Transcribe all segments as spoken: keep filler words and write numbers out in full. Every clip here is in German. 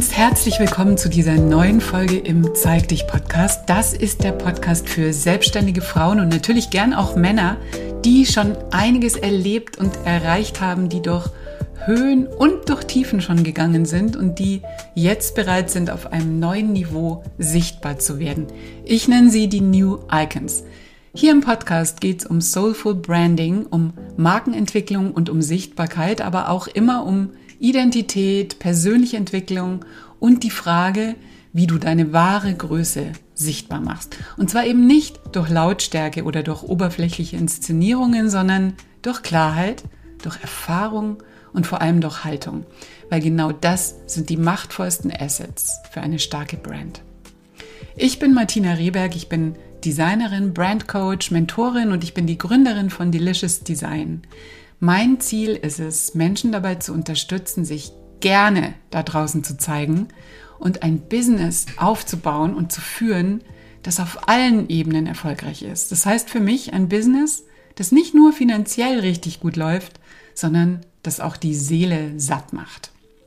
ganz herzlich willkommen zu dieser neuen Folge im Zeig dich Podcast. Das ist der Podcast für selbstständige Frauen und natürlich gern auch Männer, die schon einiges erlebt und erreicht haben, die durch Höhen und durch Tiefen schon gegangen sind und die jetzt bereit sind, auf einem neuen Niveau sichtbar zu werden. Ich nenne sie die New Icons. Hier im Podcast geht es um Soulful Branding, um Markenentwicklung und um Sichtbarkeit, aber auch immer um Identität, persönliche Entwicklung und die Frage, wie du deine wahre Größe sichtbar machst. Und zwar eben nicht durch Lautstärke oder durch oberflächliche Inszenierungen, sondern durch Klarheit, durch Erfahrung und vor allem durch Haltung. Weil genau das sind die machtvollsten Assets für eine starke Brand. Ich bin Martina Rehberg, ich bin Designerin, Brandcoach, Mentorin und ich bin die Gründerin von Delicious Design. Mein Ziel ist es, Menschen dabei zu unterstützen, sich gerne da draußen zu zeigen und ein Business aufzubauen und zu führen, das auf allen Ebenen erfolgreich ist. Das heißt für mich ein Business, das nicht nur finanziell richtig gut läuft, sondern das auch die Seele satt macht.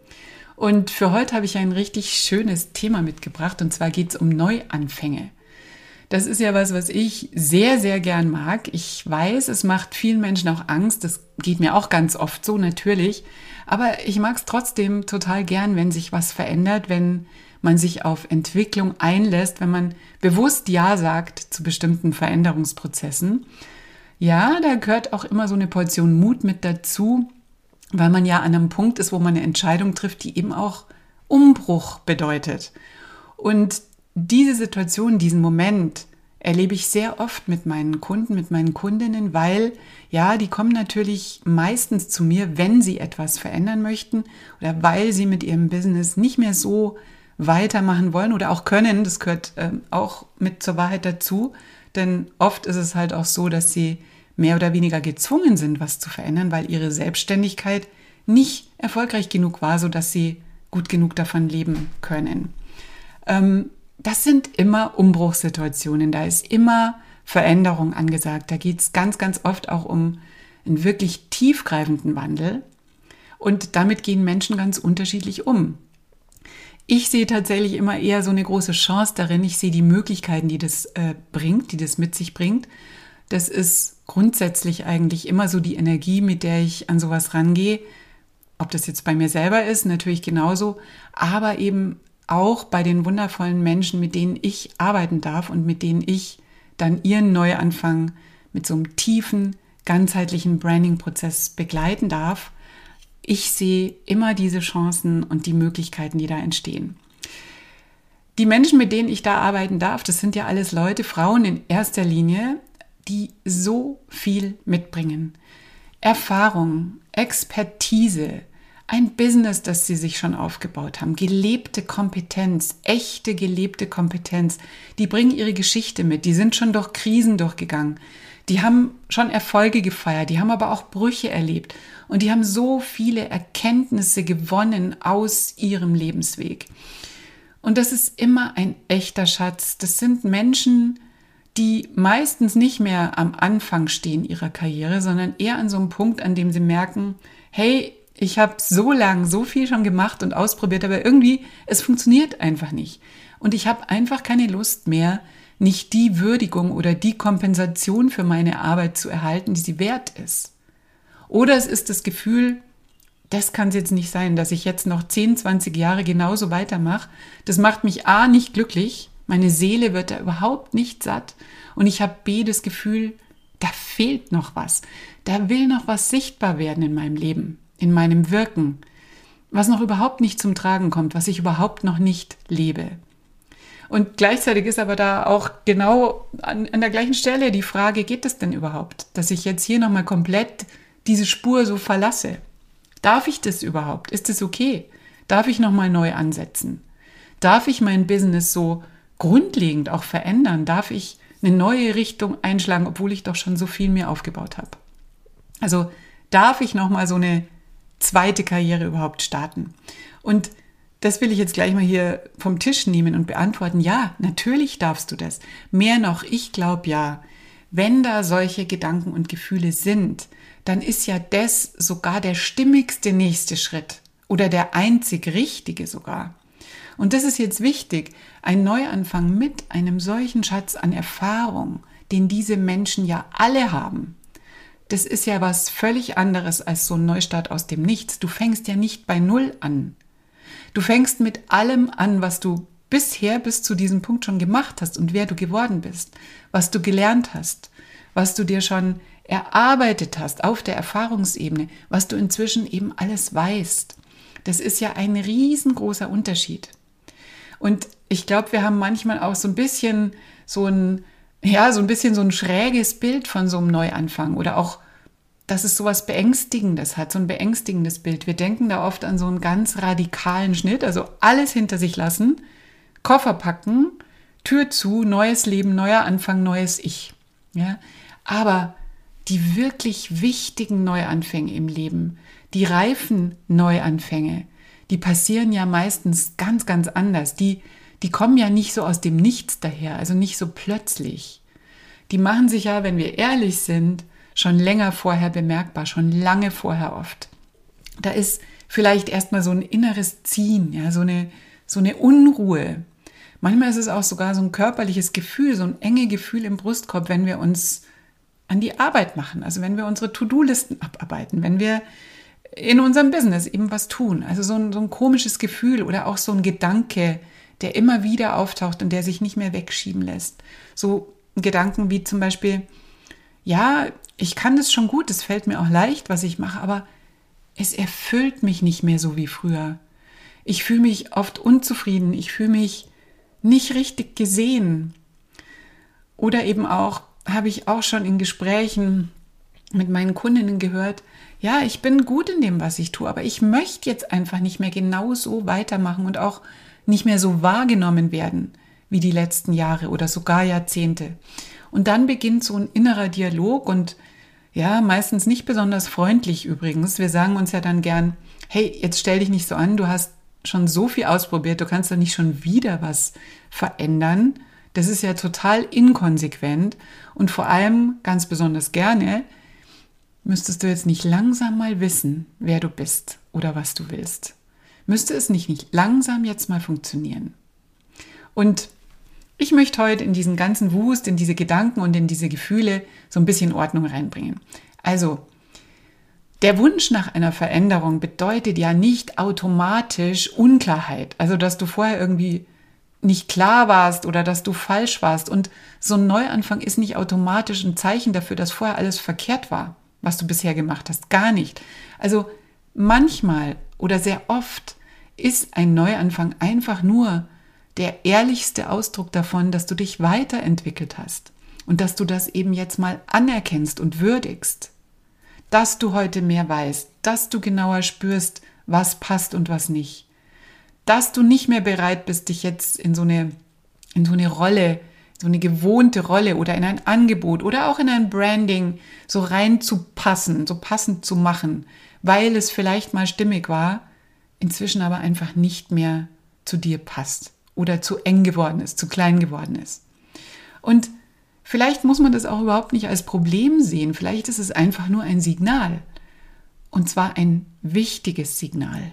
Und für heute habe ich ein richtig schönes Thema mitgebracht und zwar geht es um Neuanfänge. Das ist ja was, was ich sehr, sehr gern mag. Ich weiß, es macht vielen Menschen auch Angst. Das geht mir auch ganz oft so, natürlich. Aber ich mag es trotzdem total gern, wenn sich was verändert, wenn man sich auf Entwicklung einlässt, wenn man bewusst Ja sagt zu bestimmten Veränderungsprozessen. Ja, da gehört auch immer so eine Portion Mut mit dazu, weil man ja an einem Punkt ist, wo man eine Entscheidung trifft, die eben auch Umbruch bedeutet. Und diese Situation, diesen Moment erlebe ich sehr oft mit meinen Kunden, mit meinen Kundinnen, weil ja, die kommen natürlich meistens zu mir, wenn sie etwas verändern möchten oder weil sie mit ihrem Business nicht mehr so weitermachen wollen oder auch können. Das gehört äh, auch mit zur Wahrheit dazu, denn oft ist es halt auch so, dass sie mehr oder weniger gezwungen sind, was zu verändern, weil ihre Selbstständigkeit nicht erfolgreich genug war, sodass sie gut genug davon leben können. Ähm, Das sind immer Umbruchssituationen, da ist immer Veränderung angesagt. Da geht es ganz, ganz oft auch um einen wirklich tiefgreifenden Wandel und damit gehen Menschen ganz unterschiedlich um. Ich sehe tatsächlich immer eher so eine große Chance darin. Ich sehe die Möglichkeiten, die das äh, bringt, die das mit sich bringt. Das ist grundsätzlich eigentlich immer so die Energie, mit der ich an sowas rangehe. Ob das jetzt bei mir selber ist, natürlich genauso, aber eben auch bei den wundervollen Menschen, mit denen ich arbeiten darf und mit denen ich dann ihren Neuanfang mit so einem tiefen, ganzheitlichen Branding-Prozess begleiten darf. Ich sehe immer diese Chancen und die Möglichkeiten, die da entstehen. Die Menschen, mit denen ich da arbeiten darf, das sind ja alles Leute, Frauen in erster Linie, die so viel mitbringen. Erfahrung, Expertise, ein Business, das sie sich schon aufgebaut haben, gelebte Kompetenz, echte gelebte Kompetenz. Die bringen ihre Geschichte mit, die sind schon durch Krisen durchgegangen. Die haben schon Erfolge gefeiert, die haben aber auch Brüche erlebt. Und die haben so viele Erkenntnisse gewonnen aus ihrem Lebensweg. Und das ist immer ein echter Schatz. Das sind Menschen, die meistens nicht mehr am Anfang stehen ihrer Karriere, sondern eher an so einem Punkt, an dem sie merken, hey, ich habe so lange so viel schon gemacht und ausprobiert, aber irgendwie, es funktioniert einfach nicht. Und ich habe einfach keine Lust mehr, nicht die Würdigung oder die Kompensation für meine Arbeit zu erhalten, die sie wert ist. Oder es ist das Gefühl, das kann es jetzt nicht sein, dass ich jetzt noch zehn, zwanzig Jahre genauso weitermache. Das macht mich A, nicht glücklich, meine Seele wird da überhaupt nicht satt und ich habe B, das Gefühl, da fehlt noch was. Da will noch was sichtbar werden in meinem Leben, in meinem Wirken, was noch überhaupt nicht zum Tragen kommt, was ich überhaupt noch nicht lebe. Und gleichzeitig ist aber da auch genau an, an der gleichen Stelle die Frage, geht es denn überhaupt, dass ich jetzt hier nochmal komplett diese Spur so verlasse? Darf ich das überhaupt? Ist das okay? Darf ich nochmal neu ansetzen? Darf ich mein Business so grundlegend auch verändern? Darf ich eine neue Richtung einschlagen, obwohl ich doch schon so viel mir aufgebaut habe? Also darf ich nochmal so eine zweite Karriere überhaupt starten? Und das will ich jetzt gleich mal hier vom Tisch nehmen und beantworten. Ja, natürlich darfst du das. Mehr noch, ich glaube ja, wenn da solche Gedanken und Gefühle sind, dann ist ja das sogar der stimmigste nächste Schritt oder der einzig richtige sogar. Und das ist jetzt wichtig, ein Neuanfang mit einem solchen Schatz an Erfahrung, den diese Menschen ja alle haben. Das ist ja was völlig anderes als so ein Neustart aus dem Nichts. Du fängst ja nicht bei Null an. Du fängst mit allem an, was du bisher bis zu diesem Punkt schon gemacht hast und wer du geworden bist, was du gelernt hast, was du dir schon erarbeitet hast auf der Erfahrungsebene, was du inzwischen eben alles weißt. Das ist ja ein riesengroßer Unterschied. Und ich glaube, wir haben manchmal auch so ein bisschen so ein, ja, so ein bisschen so ein schräges Bild von so einem Neuanfang oder auch, dass es so was Beängstigendes hat, so ein beängstigendes Bild. Wir denken da oft an so einen ganz radikalen Schnitt, also alles hinter sich lassen, Koffer packen, Tür zu, neues Leben, neuer Anfang, neues Ich. Ja? Aber die wirklich wichtigen Neuanfänge im Leben, die reifen Neuanfänge, die passieren ja meistens ganz, ganz anders. Die, die kommen ja nicht so aus dem Nichts daher, also nicht so plötzlich. Die machen sich ja, wenn wir ehrlich sind, schon länger vorher bemerkbar, schon lange vorher oft. Da ist vielleicht erstmal so ein inneres Ziehen, ja, so eine, so eine Unruhe. Manchmal ist es auch sogar so ein körperliches Gefühl, so ein enge Gefühl im Brustkorb, wenn wir uns an die Arbeit machen, also wenn wir unsere To-Do-Listen abarbeiten, wenn wir in unserem Business eben was tun. Also so ein, so ein komisches Gefühl oder auch so ein Gedanke, der immer wieder auftaucht und der sich nicht mehr wegschieben lässt. So Gedanken wie zum Beispiel, ja, ich kann das schon gut, es fällt mir auch leicht, was ich mache, aber es erfüllt mich nicht mehr so wie früher. Ich fühle mich oft unzufrieden, ich fühle mich nicht richtig gesehen. Oder eben auch, habe ich auch schon in Gesprächen mit meinen Kundinnen gehört, ja, ich bin gut in dem, was ich tue, aber ich möchte jetzt einfach nicht mehr genau so weitermachen und auch nicht mehr so wahrgenommen werden wie die letzten Jahre oder sogar Jahrzehnte. Und dann beginnt so ein innerer Dialog und ja, meistens nicht besonders freundlich übrigens. Wir sagen uns ja dann gern, hey, jetzt stell dich nicht so an, du hast schon so viel ausprobiert, du kannst doch nicht schon wieder was verändern. Das ist ja total inkonsequent und vor allem ganz besonders gerne müsstest du jetzt nicht langsam mal wissen, wer du bist oder was du willst. Müsste es nicht, nicht langsam jetzt mal funktionieren. Und ich möchte heute in diesen ganzen Wust, in diese Gedanken und in diese Gefühle so ein bisschen Ordnung reinbringen. Also, der Wunsch nach einer Veränderung bedeutet ja nicht automatisch Unklarheit. Also, dass du vorher irgendwie nicht klar warst oder dass du falsch warst. Und so ein Neuanfang ist nicht automatisch ein Zeichen dafür, dass vorher alles verkehrt war, was du bisher gemacht hast. Gar nicht. Also manchmal oder sehr oft ist ein Neuanfang einfach nur der ehrlichste Ausdruck davon, dass du dich weiterentwickelt hast und dass du das eben jetzt mal anerkennst und würdigst. Dass du heute mehr weißt, dass du genauer spürst, was passt und was nicht. Dass du nicht mehr bereit bist, dich jetzt in so eine, in so eine Rolle, so eine gewohnte Rolle oder in ein Angebot oder auch in ein Branding so reinzupassen, so passend zu machen, weil es vielleicht mal stimmig war, inzwischen aber einfach nicht mehr zu dir passt oder zu eng geworden ist, zu klein geworden ist. Und vielleicht muss man das auch überhaupt nicht als Problem sehen, vielleicht ist es einfach nur ein Signal und zwar ein wichtiges Signal.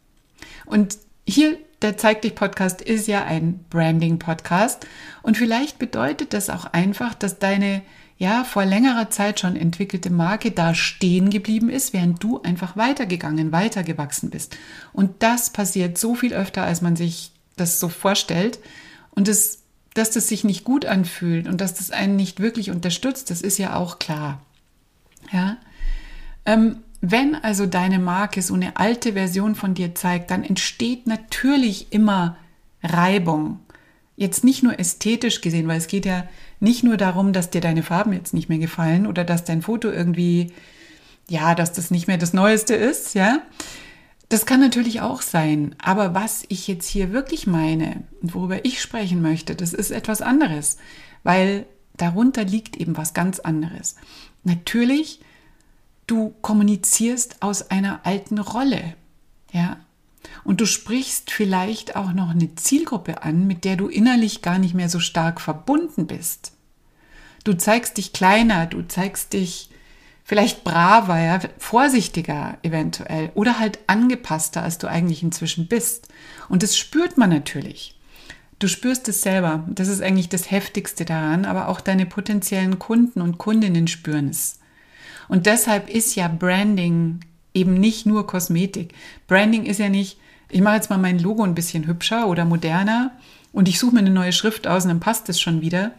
Und hier, der Zeig dich Podcast ist ja ein Branding-Podcast und vielleicht bedeutet das auch einfach, dass deine ja vor längerer Zeit schon entwickelte Marke da stehen geblieben ist, während du einfach weitergegangen, weitergewachsen bist. Und das passiert so viel öfter, als man sich das so vorstellt. Und das, dass das sich nicht gut anfühlt und dass das einen nicht wirklich unterstützt, das ist ja auch klar. Ja. Ähm, Wenn also deine Marke so eine alte Version von dir zeigt, dann entsteht natürlich immer Reibung. Jetzt nicht nur ästhetisch gesehen, weil es geht ja nicht nur darum, dass dir deine Farben jetzt nicht mehr gefallen oder dass dein Foto irgendwie, ja, dass das nicht mehr das Neueste ist, ja. Das kann natürlich auch sein. Aber was ich jetzt hier wirklich meine und worüber ich sprechen möchte, das ist etwas anderes, weil darunter liegt eben was ganz anderes. Natürlich, du kommunizierst aus einer alten Rolle, ja, und du sprichst vielleicht auch noch eine Zielgruppe an, mit der du innerlich gar nicht mehr so stark verbunden bist. Du zeigst dich kleiner, du zeigst dich vielleicht braver, ja, vorsichtiger eventuell oder halt angepasster, als du eigentlich inzwischen bist. Und das spürt man natürlich. Du spürst es selber. Das ist eigentlich das Heftigste daran, aber auch deine potenziellen Kunden und Kundinnen spüren es. Und deshalb ist ja Branding eben nicht nur Kosmetik. Branding ist ja nicht, ich mache jetzt mal mein Logo ein bisschen hübscher oder moderner und ich suche mir eine neue Schrift aus und dann passt es schon wieder.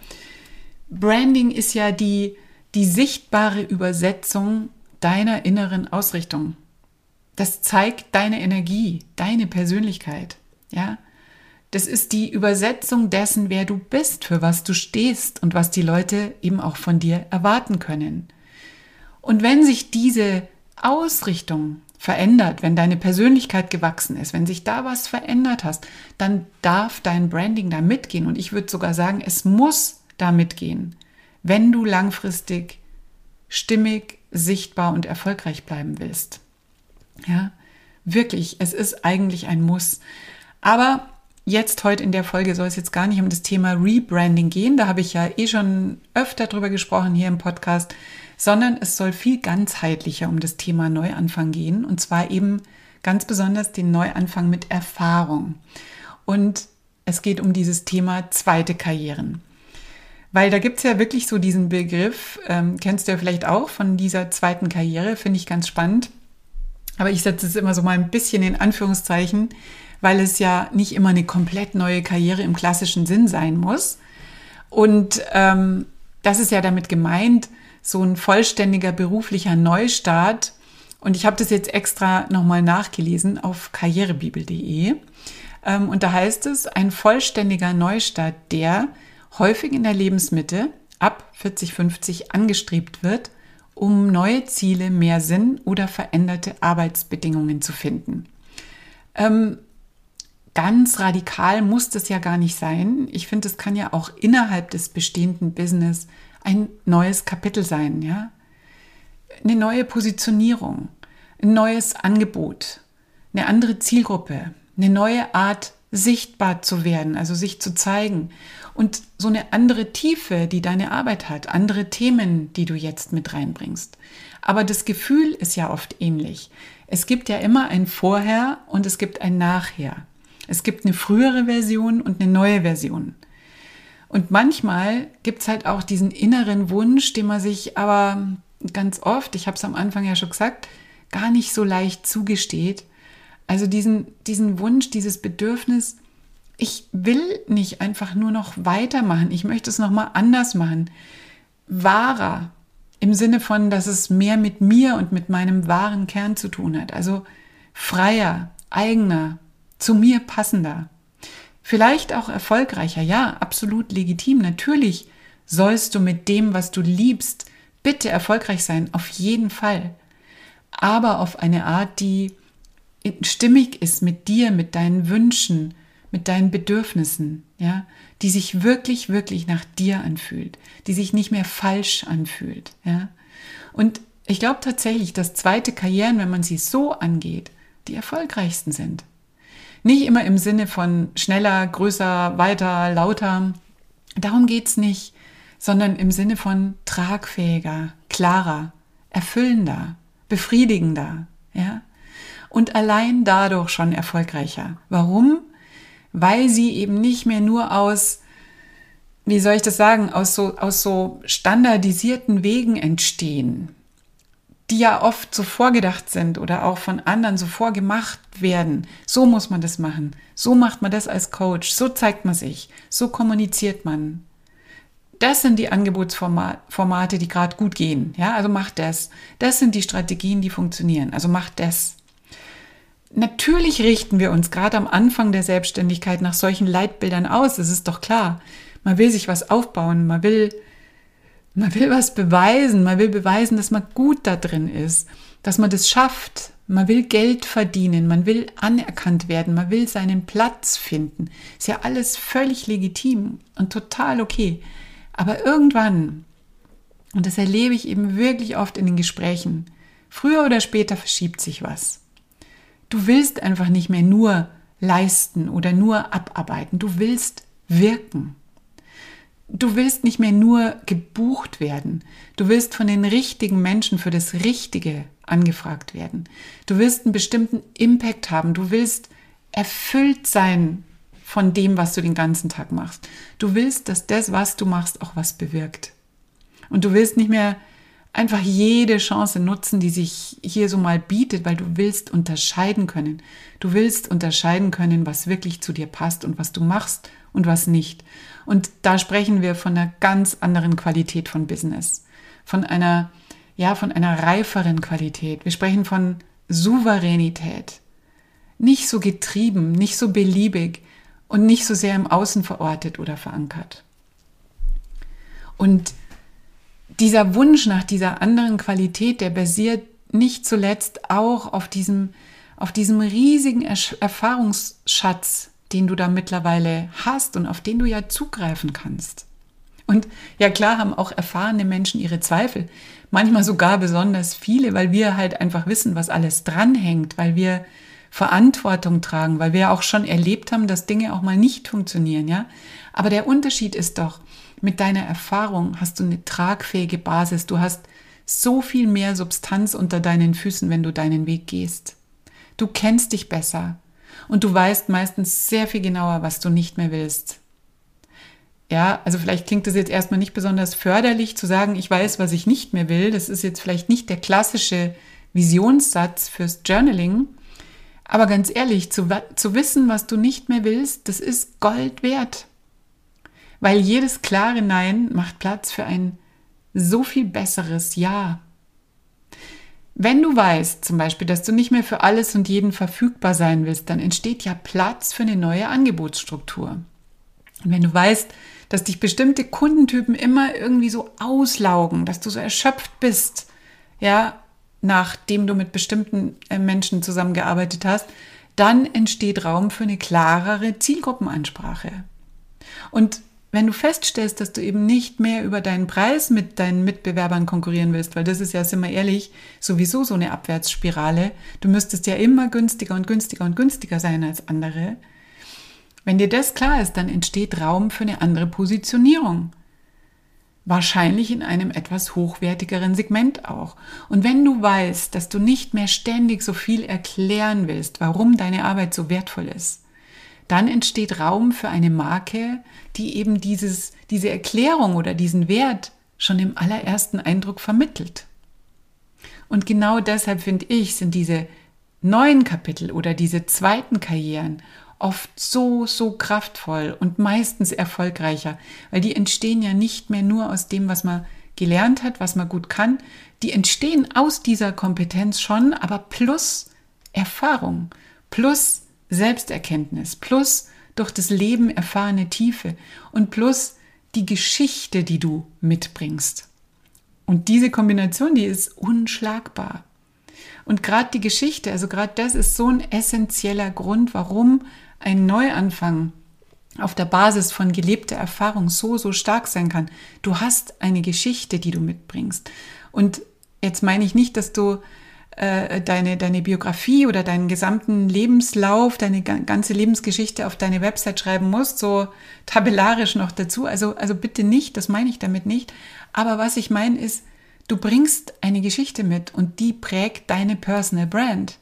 Branding ist ja die, die sichtbare Übersetzung deiner inneren Ausrichtung. Das zeigt deine Energie, deine Persönlichkeit. Ja? Das ist die Übersetzung dessen, wer du bist, für was du stehst und was die Leute eben auch von dir erwarten können. Und wenn sich diese Ausrichtung verändert, wenn deine Persönlichkeit gewachsen ist, wenn sich da was verändert hast, dann darf dein Branding da mitgehen. Und ich würde sogar sagen, es muss da mitgehen, wenn du langfristig stimmig, sichtbar und erfolgreich bleiben willst. Ja, wirklich, es ist eigentlich ein Muss. Aber jetzt, heute in der Folge, soll es jetzt gar nicht um das Thema Rebranding gehen. Da habe ich ja eh schon öfter drüber gesprochen hier im Podcast, sondern es soll viel ganzheitlicher um das Thema Neuanfang gehen. Und zwar eben ganz besonders den Neuanfang mit Erfahrung. Und es geht um dieses Thema zweite Karrieren. Weil da gibt es ja wirklich so diesen Begriff, ähm, kennst du ja vielleicht auch von dieser zweiten Karriere, finde ich ganz spannend. Aber ich setze es immer so mal ein bisschen in Anführungszeichen, weil es ja nicht immer eine komplett neue Karriere im klassischen Sinn sein muss. Und ähm, das ist ja damit gemeint, so ein vollständiger beruflicher Neustart. Und ich habe das jetzt extra nochmal nachgelesen auf karrierebibel punkt de. Ähm, und da heißt es, ein vollständiger Neustart, der häufig in der Lebensmitte ab vierzig, fünfzig angestrebt wird, um neue Ziele, mehr Sinn oder veränderte Arbeitsbedingungen zu finden. Ähm, ganz radikal muss das ja gar nicht sein. Ich finde, es kann ja auch innerhalb des bestehenden Business ein neues Kapitel sein, ja? Eine neue Positionierung, ein neues Angebot, eine andere Zielgruppe, eine neue Art, sichtbar zu werden, also sich zu zeigen und so eine andere Tiefe, die deine Arbeit hat, andere Themen, die du jetzt mit reinbringst. Aber das Gefühl ist ja oft ähnlich. Es gibt ja immer ein Vorher und es gibt ein Nachher. Es gibt eine frühere Version und eine neue Version. Und manchmal gibt es halt auch diesen inneren Wunsch, den man sich aber ganz oft, ich habe es am Anfang ja schon gesagt, gar nicht so leicht zugesteht. Also diesen, diesen Wunsch, dieses Bedürfnis, ich will nicht einfach nur noch weitermachen, ich möchte es nochmal anders machen. Wahrer, im Sinne von, dass es mehr mit mir und mit meinem wahren Kern zu tun hat. Also freier, eigener, zu mir passender. Vielleicht auch erfolgreicher, ja, absolut legitim. Natürlich sollst du mit dem, was du liebst, bitte erfolgreich sein, auf jeden Fall. Aber auf eine Art, die stimmig ist mit dir, mit deinen Wünschen, mit deinen Bedürfnissen, ja, die sich wirklich, wirklich nach dir anfühlt, die sich nicht mehr falsch anfühlt, ja. Und ich glaube tatsächlich, dass zweite Karrieren, wenn man sie so angeht, die erfolgreichsten sind. Nicht immer im Sinne von schneller, größer, weiter, lauter. Darum geht's nicht, sondern im Sinne von tragfähiger, klarer, erfüllender, befriedigender, ja. Und allein dadurch schon erfolgreicher. Warum? Weil sie eben nicht mehr nur aus, wie soll ich das sagen, aus so, aus so standardisierten Wegen entstehen, die ja oft so vorgedacht sind oder auch von anderen so vorgemacht werden. So muss man das machen. So macht man das als Coach. So zeigt man sich. So kommuniziert man. Das sind die Angebotsformate, die gerade gut gehen. Ja, also mach das. Das sind die Strategien, die funktionieren. Also mach das. Natürlich richten wir uns gerade am Anfang der Selbstständigkeit nach solchen Leitbildern aus. Das ist doch klar. Man will sich was aufbauen. Man will, man will was beweisen. Man will beweisen, dass man gut da drin ist. Dass man das schafft. Man will Geld verdienen. Man will anerkannt werden. Man will seinen Platz finden. Ist ja alles völlig legitim und total okay. Aber irgendwann, und das erlebe ich eben wirklich oft in den Gesprächen, früher oder später verschiebt sich was. Du willst einfach nicht mehr nur leisten oder nur abarbeiten. Du willst wirken. du willst nicht mehr nur gebucht werden. Du willst von den richtigen Menschen für das Richtige angefragt werden. Du willst einen bestimmten Impact haben. Du willst erfüllt sein von dem, was du den ganzen Tag machst. Du willst, dass das, was du machst, auch was bewirkt. Und du willst nicht mehr einfach jede Chance nutzen, die sich hier so mal bietet, weil du willst unterscheiden können. Du willst unterscheiden können, was wirklich zu dir passt und was du machst und was nicht. Und da sprechen wir von einer ganz anderen Qualität von Business. Von einer, ja, von einer reiferen Qualität. Wir sprechen von Souveränität. Nicht so getrieben, nicht so beliebig und nicht so sehr im Außen verortet oder verankert. Und dieser Wunsch nach dieser anderen Qualität, der basiert nicht zuletzt auch auf diesem, auf diesem riesigen Erfahrungsschatz, den du da mittlerweile hast und auf den du ja zugreifen kannst. Und ja klar haben auch erfahrene Menschen ihre Zweifel, manchmal sogar besonders viele, weil wir halt einfach wissen, was alles dranhängt, weil wir Verantwortung tragen, weil wir auch schon erlebt haben, dass Dinge auch mal nicht funktionieren, ja. Aber der Unterschied ist doch, mit deiner Erfahrung hast du eine tragfähige Basis. Du hast so viel mehr Substanz unter deinen Füßen, wenn du deinen Weg gehst. Du kennst dich besser und du weißt meistens sehr viel genauer, was du nicht mehr willst. Ja, also vielleicht klingt das jetzt erstmal nicht besonders förderlich zu sagen, ich weiß, was ich nicht mehr will. Das ist jetzt vielleicht nicht der klassische Visionssatz fürs Journaling. Aber ganz ehrlich, zu, zu wissen, was du nicht mehr willst, das ist Gold wert. Weil jedes klare Nein macht Platz für ein so viel besseres Ja. Wenn du weißt, zum Beispiel, dass du nicht mehr für alles und jeden verfügbar sein willst, dann entsteht ja Platz für eine neue Angebotsstruktur. Und wenn du weißt, dass dich bestimmte Kundentypen immer irgendwie so auslaugen, dass du so erschöpft bist, ja, nachdem du mit bestimmten Menschen zusammengearbeitet hast, dann entsteht Raum für eine klarere Zielgruppenansprache. Und wenn du feststellst, dass du eben nicht mehr über deinen Preis mit deinen Mitbewerbern konkurrieren willst, weil das ist ja, sind wir ehrlich, sowieso so eine Abwärtsspirale, du müsstest ja immer günstiger und günstiger und günstiger sein als andere. Wenn dir das klar ist, dann entsteht Raum für eine andere Positionierung. Wahrscheinlich in einem etwas hochwertigeren Segment auch. Und wenn du weißt, dass du nicht mehr ständig so viel erklären willst, warum deine Arbeit so wertvoll ist, dann entsteht Raum für eine Marke, die eben dieses, diese Erklärung oder diesen Wert schon im allerersten Eindruck vermittelt. Und genau deshalb finde ich, sind diese neuen Kapitel oder diese zweiten Karrieren oft so, so kraftvoll und meistens erfolgreicher, weil die entstehen ja nicht mehr nur aus dem, was man gelernt hat, was man gut kann. Die entstehen aus dieser Kompetenz schon, aber plus Erfahrung, plus Selbsterkenntnis, plus durch das Leben erfahrene Tiefe und plus die Geschichte, die du mitbringst. Und diese Kombination, die ist unschlagbar. Und gerade die Geschichte, also gerade das ist so ein essentieller Grund, warum ein Neuanfang auf der Basis von gelebter Erfahrung so, so stark sein kann. Du hast eine Geschichte, die du mitbringst. Und jetzt meine ich nicht, dass du äh, deine, deine Biografie oder deinen gesamten Lebenslauf, deine ganze Lebensgeschichte auf deine Website schreiben musst, so tabellarisch noch dazu. Also, also bitte nicht, das meine ich damit nicht. Aber was ich meine ist, du bringst eine Geschichte mit und die prägt deine Personal Brand.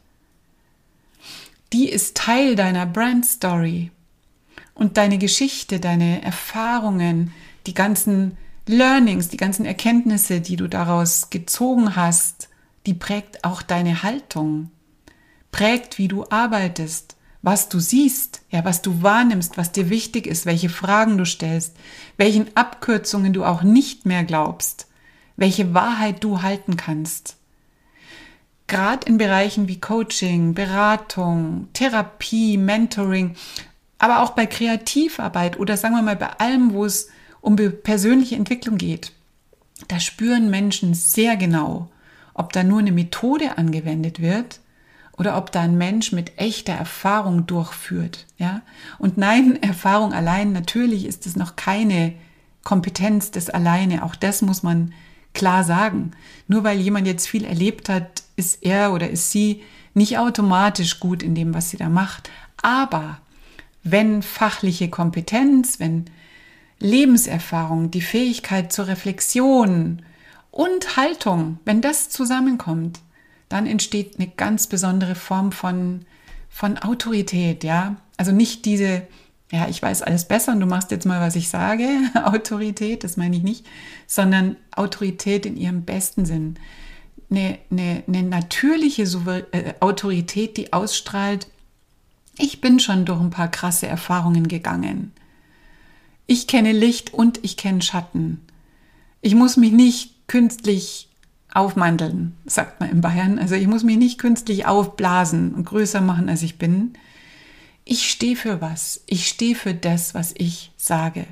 Die ist Teil deiner Brand Story. Und deine Geschichte, deine Erfahrungen, die ganzen Learnings, die ganzen Erkenntnisse, die du daraus gezogen hast, die prägt auch deine Haltung. Prägt, wie du arbeitest, was du siehst, ja, was du wahrnimmst, was dir wichtig ist, welche Fragen du stellst, welchen Abkürzungen du auch nicht mehr glaubst, welche Wahrheit du halten kannst. Gerade in Bereichen wie Coaching, Beratung, Therapie, Mentoring, aber auch bei Kreativarbeit oder sagen wir mal bei allem, wo es um persönliche Entwicklung geht, da spüren Menschen sehr genau, ob da nur eine Methode angewendet wird oder ob da ein Mensch mit echter Erfahrung durchführt. Ja? Und nein, Erfahrung allein, natürlich ist es noch keine Kompetenz des alleine, auch das muss man klar sagen. Nur weil jemand jetzt viel erlebt hat, ist er oder ist sie nicht automatisch gut in dem, was sie da macht. Aber wenn fachliche Kompetenz, wenn Lebenserfahrung, die Fähigkeit zur Reflexion und Haltung, wenn das zusammenkommt, dann entsteht eine ganz besondere Form von, von Autorität, ja. Also nicht diese, ja, ich weiß alles besser und du machst jetzt mal, was ich sage, Autorität, das meine ich nicht, sondern Autorität in ihrem besten Sinn. Eine, eine, eine natürliche Souver- äh, Autorität, die ausstrahlt, ich bin schon durch ein paar krasse Erfahrungen gegangen. Ich kenne Licht und ich kenne Schatten. Ich muss mich nicht künstlich aufmanteln, sagt man in Bayern. Also ich muss mich nicht künstlich aufblasen und größer machen, als ich bin. Ich stehe für was. Ich stehe für das, was ich sage.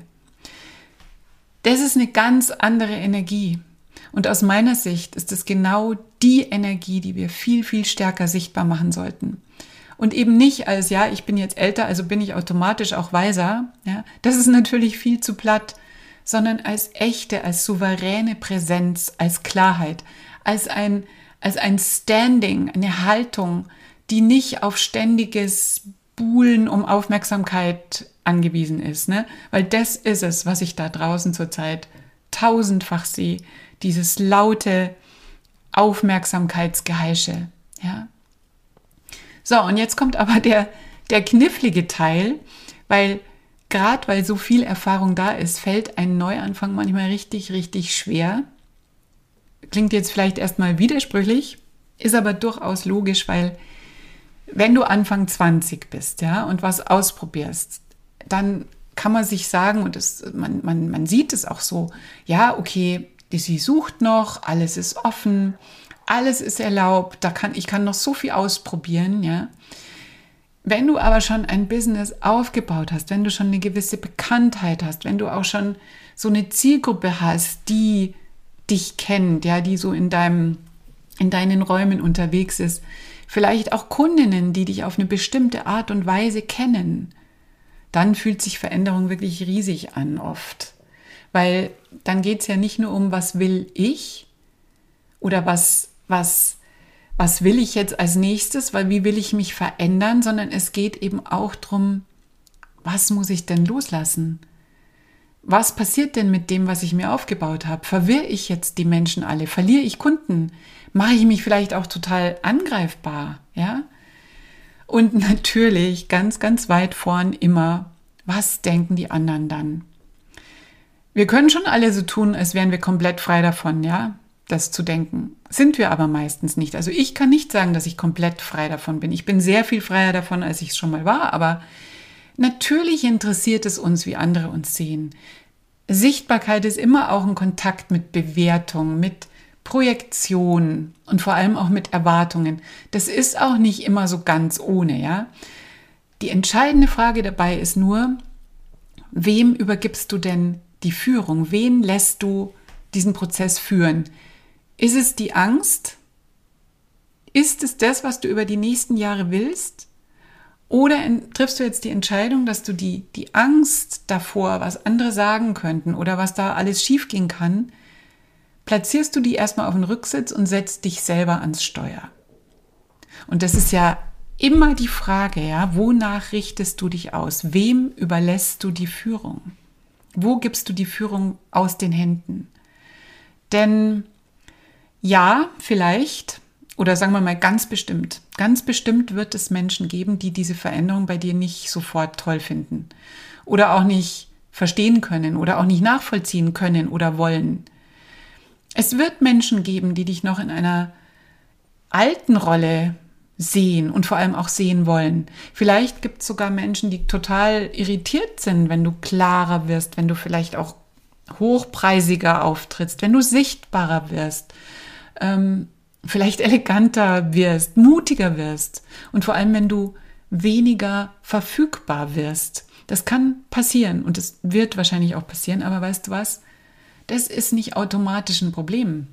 Das ist eine ganz andere Energie. Und aus meiner Sicht ist es genau die Energie, die wir viel, viel stärker sichtbar machen sollten. Und eben nicht als, ja, ich bin jetzt älter, also bin ich automatisch auch weiser. Ja, das ist natürlich viel zu platt, sondern als echte, als souveräne Präsenz, als Klarheit, als ein, als ein Standing, eine Haltung, die nicht auf ständiges Buhlen um Aufmerksamkeit angewiesen ist. Ne? Weil das ist es, was ich da draußen zurzeit tausendfach sehe. Dieses laute Aufmerksamkeitsgeheische. Ja? So, und jetzt kommt aber der, der knifflige Teil, weil gerade weil so viel Erfahrung da ist, fällt ein Neuanfang manchmal richtig, richtig schwer. Klingt jetzt vielleicht erstmal widersprüchlich, ist aber durchaus logisch, weil wenn du Anfang zwanzig bist, ja, und was ausprobierst, dann kann man sich sagen, und das, man, man, man sieht es auch so, ja, okay, sie sucht noch, alles ist offen, alles ist erlaubt, da kann, ich kann noch so viel ausprobieren, ja. Wenn du aber schon ein Business aufgebaut hast, wenn du schon eine gewisse Bekanntheit hast, wenn du auch schon so eine Zielgruppe hast, die dich kennt, ja, die so in deinem, in deinen Räumen unterwegs ist, vielleicht auch Kundinnen, die dich auf eine bestimmte Art und Weise kennen, dann fühlt sich Veränderung wirklich riesig an oft. Weil dann geht es ja nicht nur um, was will ich oder was, was, was will ich jetzt als nächstes, weil wie will ich mich verändern, sondern es geht eben auch darum, was muss ich denn loslassen? Was passiert denn mit dem, was ich mir aufgebaut habe? Verwirre ich jetzt die Menschen alle? Verliere ich Kunden? Mache ich mich vielleicht auch total angreifbar? Ja? Und natürlich ganz, ganz weit vorn immer, was denken die anderen dann? Wir können schon alle so tun, als wären wir komplett frei davon, ja, das zu denken. Sind wir aber meistens nicht. Also ich kann nicht sagen, dass ich komplett frei davon bin. Ich bin sehr viel freier davon, als ich es schon mal war, aber natürlich interessiert es uns, wie andere uns sehen. Sichtbarkeit ist immer auch ein Kontakt mit Bewertung, mit Projektion und vor allem auch mit Erwartungen. Das ist auch nicht immer so ganz ohne, ja. Die entscheidende Frage dabei ist nur, wem übergibst du denn die Führung? Wen lässt du diesen Prozess führen? Ist es die Angst? Ist es das, was du über die nächsten Jahre willst? Oder triffst du jetzt die Entscheidung, dass du die, die Angst davor, was andere sagen könnten oder was da alles schiefgehen kann, platzierst du die erstmal auf den Rücksitz und setzt dich selber ans Steuer? Und das ist ja immer die Frage, ja, wonach richtest du dich aus? Wem überlässt du die Führung? Wo gibst du die Führung aus den Händen? Denn ja, vielleicht, oder sagen wir mal ganz bestimmt, ganz bestimmt wird es Menschen geben, die diese Veränderung bei dir nicht sofort toll finden oder auch nicht verstehen können oder auch nicht nachvollziehen können oder wollen. Es wird Menschen geben, die dich noch in einer alten Rolle sehen und vor allem auch sehen wollen. Vielleicht gibt es sogar Menschen, die total irritiert sind, wenn du klarer wirst, wenn du vielleicht auch hochpreisiger auftrittst, wenn du sichtbarer wirst, ähm, vielleicht eleganter wirst, mutiger wirst und vor allem, wenn du weniger verfügbar wirst. Das kann passieren und es wird wahrscheinlich auch passieren, aber weißt du was? Das ist nicht automatisch ein Problem.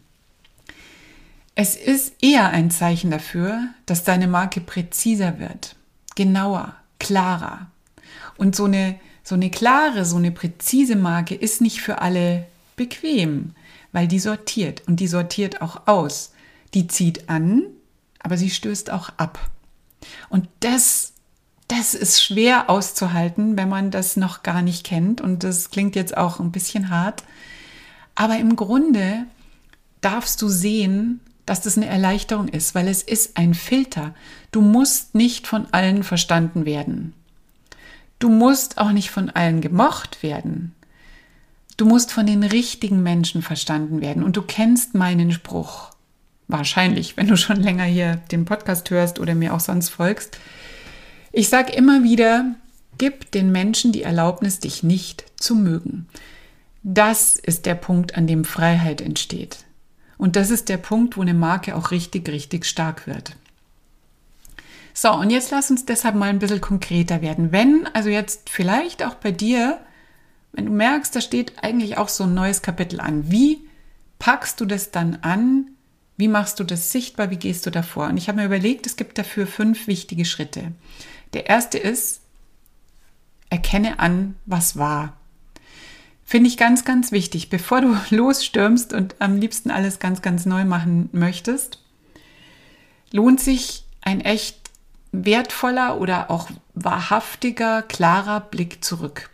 Es ist eher ein Zeichen dafür, dass deine Marke präziser wird, genauer, klarer. Und so eine, so eine klare, so eine präzise Marke ist nicht für alle bequem, weil die sortiert und die sortiert auch aus. Die zieht an, aber sie stößt auch ab. Und das, das ist schwer auszuhalten, wenn man das noch gar nicht kennt. Und das klingt jetzt auch ein bisschen hart. Aber im Grunde darfst du sehen, dass das eine Erleichterung ist, weil es ist ein Filter. Du musst nicht von allen verstanden werden. Du musst auch nicht von allen gemocht werden. Du musst von den richtigen Menschen verstanden werden. Und du kennst meinen Spruch. Wahrscheinlich, wenn du schon länger hier den Podcast hörst oder mir auch sonst folgst. Ich sage immer wieder, gib den Menschen die Erlaubnis, dich nicht zu mögen. Das ist der Punkt, an dem Freiheit entsteht. Und das ist der Punkt, wo eine Marke auch richtig, richtig stark wird. So, und jetzt lass uns deshalb mal ein bisschen konkreter werden. Wenn, also jetzt vielleicht auch bei dir, wenn du merkst, da steht eigentlich auch so ein neues Kapitel an, wie packst du das dann an? Wie machst du das sichtbar? Wie gehst du davor? Und ich habe mir überlegt, es gibt dafür fünf wichtige Schritte. Der erste ist, erkenne an, was war. Finde ich ganz, ganz wichtig, bevor du losstürmst und am liebsten alles ganz, ganz neu machen möchtest, lohnt sich ein echt wertvoller oder auch wahrhaftiger, klarer Blick zurück.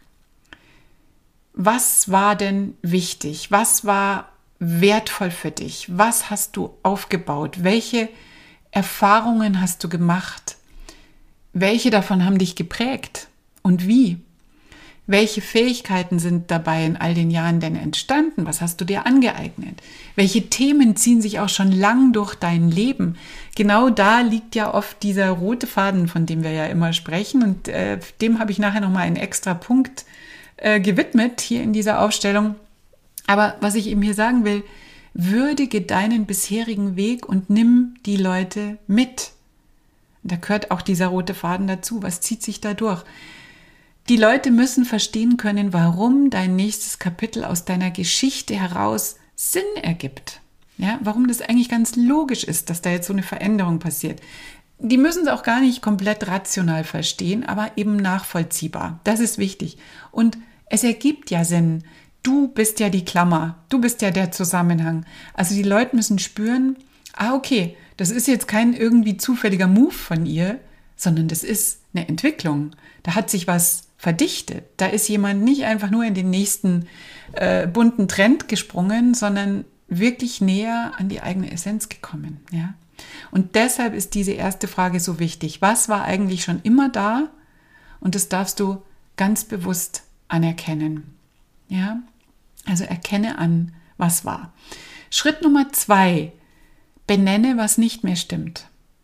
Was war denn wichtig? Was war wertvoll für dich? Was hast du aufgebaut? Welche Erfahrungen hast du gemacht? Welche davon haben dich geprägt? Und wie? Welche Fähigkeiten sind dabei in all den Jahren denn entstanden? Was hast du dir angeeignet? Welche Themen ziehen sich auch schon lang durch dein Leben? Genau da liegt ja oft dieser rote Faden, von dem wir ja immer sprechen. Und äh, dem habe ich nachher nochmal einen extra Punkt äh, gewidmet hier in dieser Aufstellung. Aber was ich eben hier sagen will, würdige deinen bisherigen Weg und nimm die Leute mit. Da gehört auch dieser rote Faden dazu. Was zieht sich da durch? Die Leute müssen verstehen können, warum dein nächstes Kapitel aus deiner Geschichte heraus Sinn ergibt. Ja, warum das eigentlich ganz logisch ist, dass da jetzt so eine Veränderung passiert. Die müssen es auch gar nicht komplett rational verstehen, aber eben nachvollziehbar. Das ist wichtig. Und es ergibt ja Sinn. Du bist ja die Klammer. Du bist ja der Zusammenhang. Also die Leute müssen spüren, ah, okay, das ist jetzt kein irgendwie zufälliger Move von ihr, sondern das ist eine Entwicklung. Da hat sich was verdichtet. Da ist jemand nicht einfach nur in den nächsten äh, bunten Trend gesprungen, sondern wirklich näher an die eigene Essenz gekommen. Ja? Und deshalb ist diese erste Frage so wichtig. Was war eigentlich schon immer da? Und das darfst du ganz bewusst anerkennen. Ja? Also erkenne an, was war. Schritt Nummer zwei. Benenne, was nicht mehr stimmt.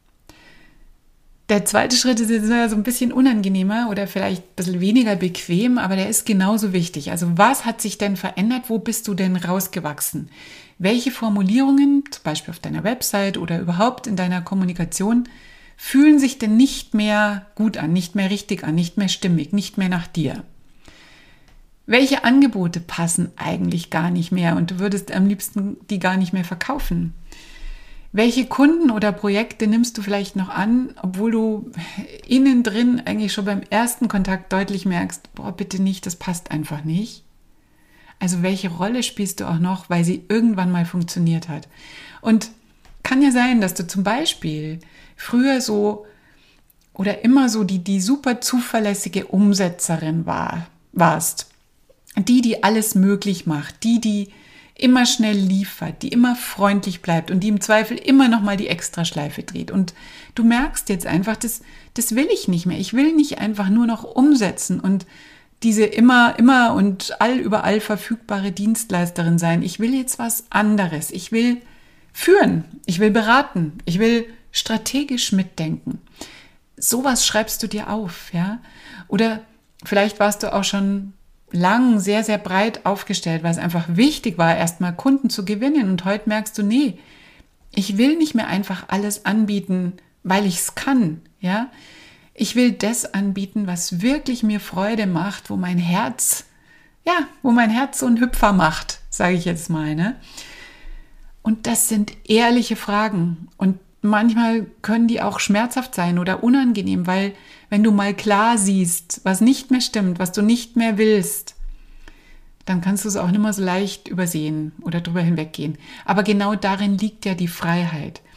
Der zweite Schritt ist jetzt so ein bisschen unangenehmer oder vielleicht ein bisschen weniger bequem, aber der ist genauso wichtig. Also was hat sich denn verändert? Wo bist du denn rausgewachsen? Welche Formulierungen, zum Beispiel auf deiner Website oder überhaupt in deiner Kommunikation, fühlen sich denn nicht mehr gut an, nicht mehr richtig an, nicht mehr stimmig, nicht mehr nach dir? Welche Angebote passen eigentlich gar nicht mehr und du würdest am liebsten die gar nicht mehr verkaufen? Welche Kunden oder Projekte nimmst du vielleicht noch an, obwohl du innen drin eigentlich schon beim ersten Kontakt deutlich merkst, boah, bitte nicht, das passt einfach nicht? Also welche Rolle spielst du auch noch, weil sie irgendwann mal funktioniert hat? Und kann ja sein, dass du zum Beispiel früher so oder immer so die, die super zuverlässige Umsetzerin war, warst. Die, die alles möglich macht, die, die immer schnell liefert, die immer freundlich bleibt und die im Zweifel immer noch mal die Extraschleife dreht. Und du merkst jetzt einfach, das, das will ich nicht mehr. Ich will nicht einfach nur noch umsetzen und diese immer, immer und allüberall verfügbare Dienstleisterin sein. Ich will jetzt was anderes. Ich will führen. Ich will beraten. Ich will strategisch mitdenken. Sowas schreibst du dir auf, ja? Oder vielleicht warst du auch schon lang sehr, sehr breit aufgestellt, weil es einfach wichtig war, erstmal Kunden zu gewinnen. Und heute merkst du, nee, ich will nicht mehr einfach alles anbieten, weil ich es kann. Ja? Ich will das anbieten, was wirklich mir Freude macht, wo mein Herz, ja, wo mein Herz so einen Hüpfer macht, sage ich jetzt mal. Ne? Und das sind ehrliche Fragen. Und manchmal können die auch schmerzhaft sein oder unangenehm, weil wenn du mal klar siehst, was nicht mehr stimmt, was du nicht mehr willst, dann kannst du es auch nicht mehr so leicht übersehen oder drüber hinweggehen. Aber genau darin liegt ja die Freiheit.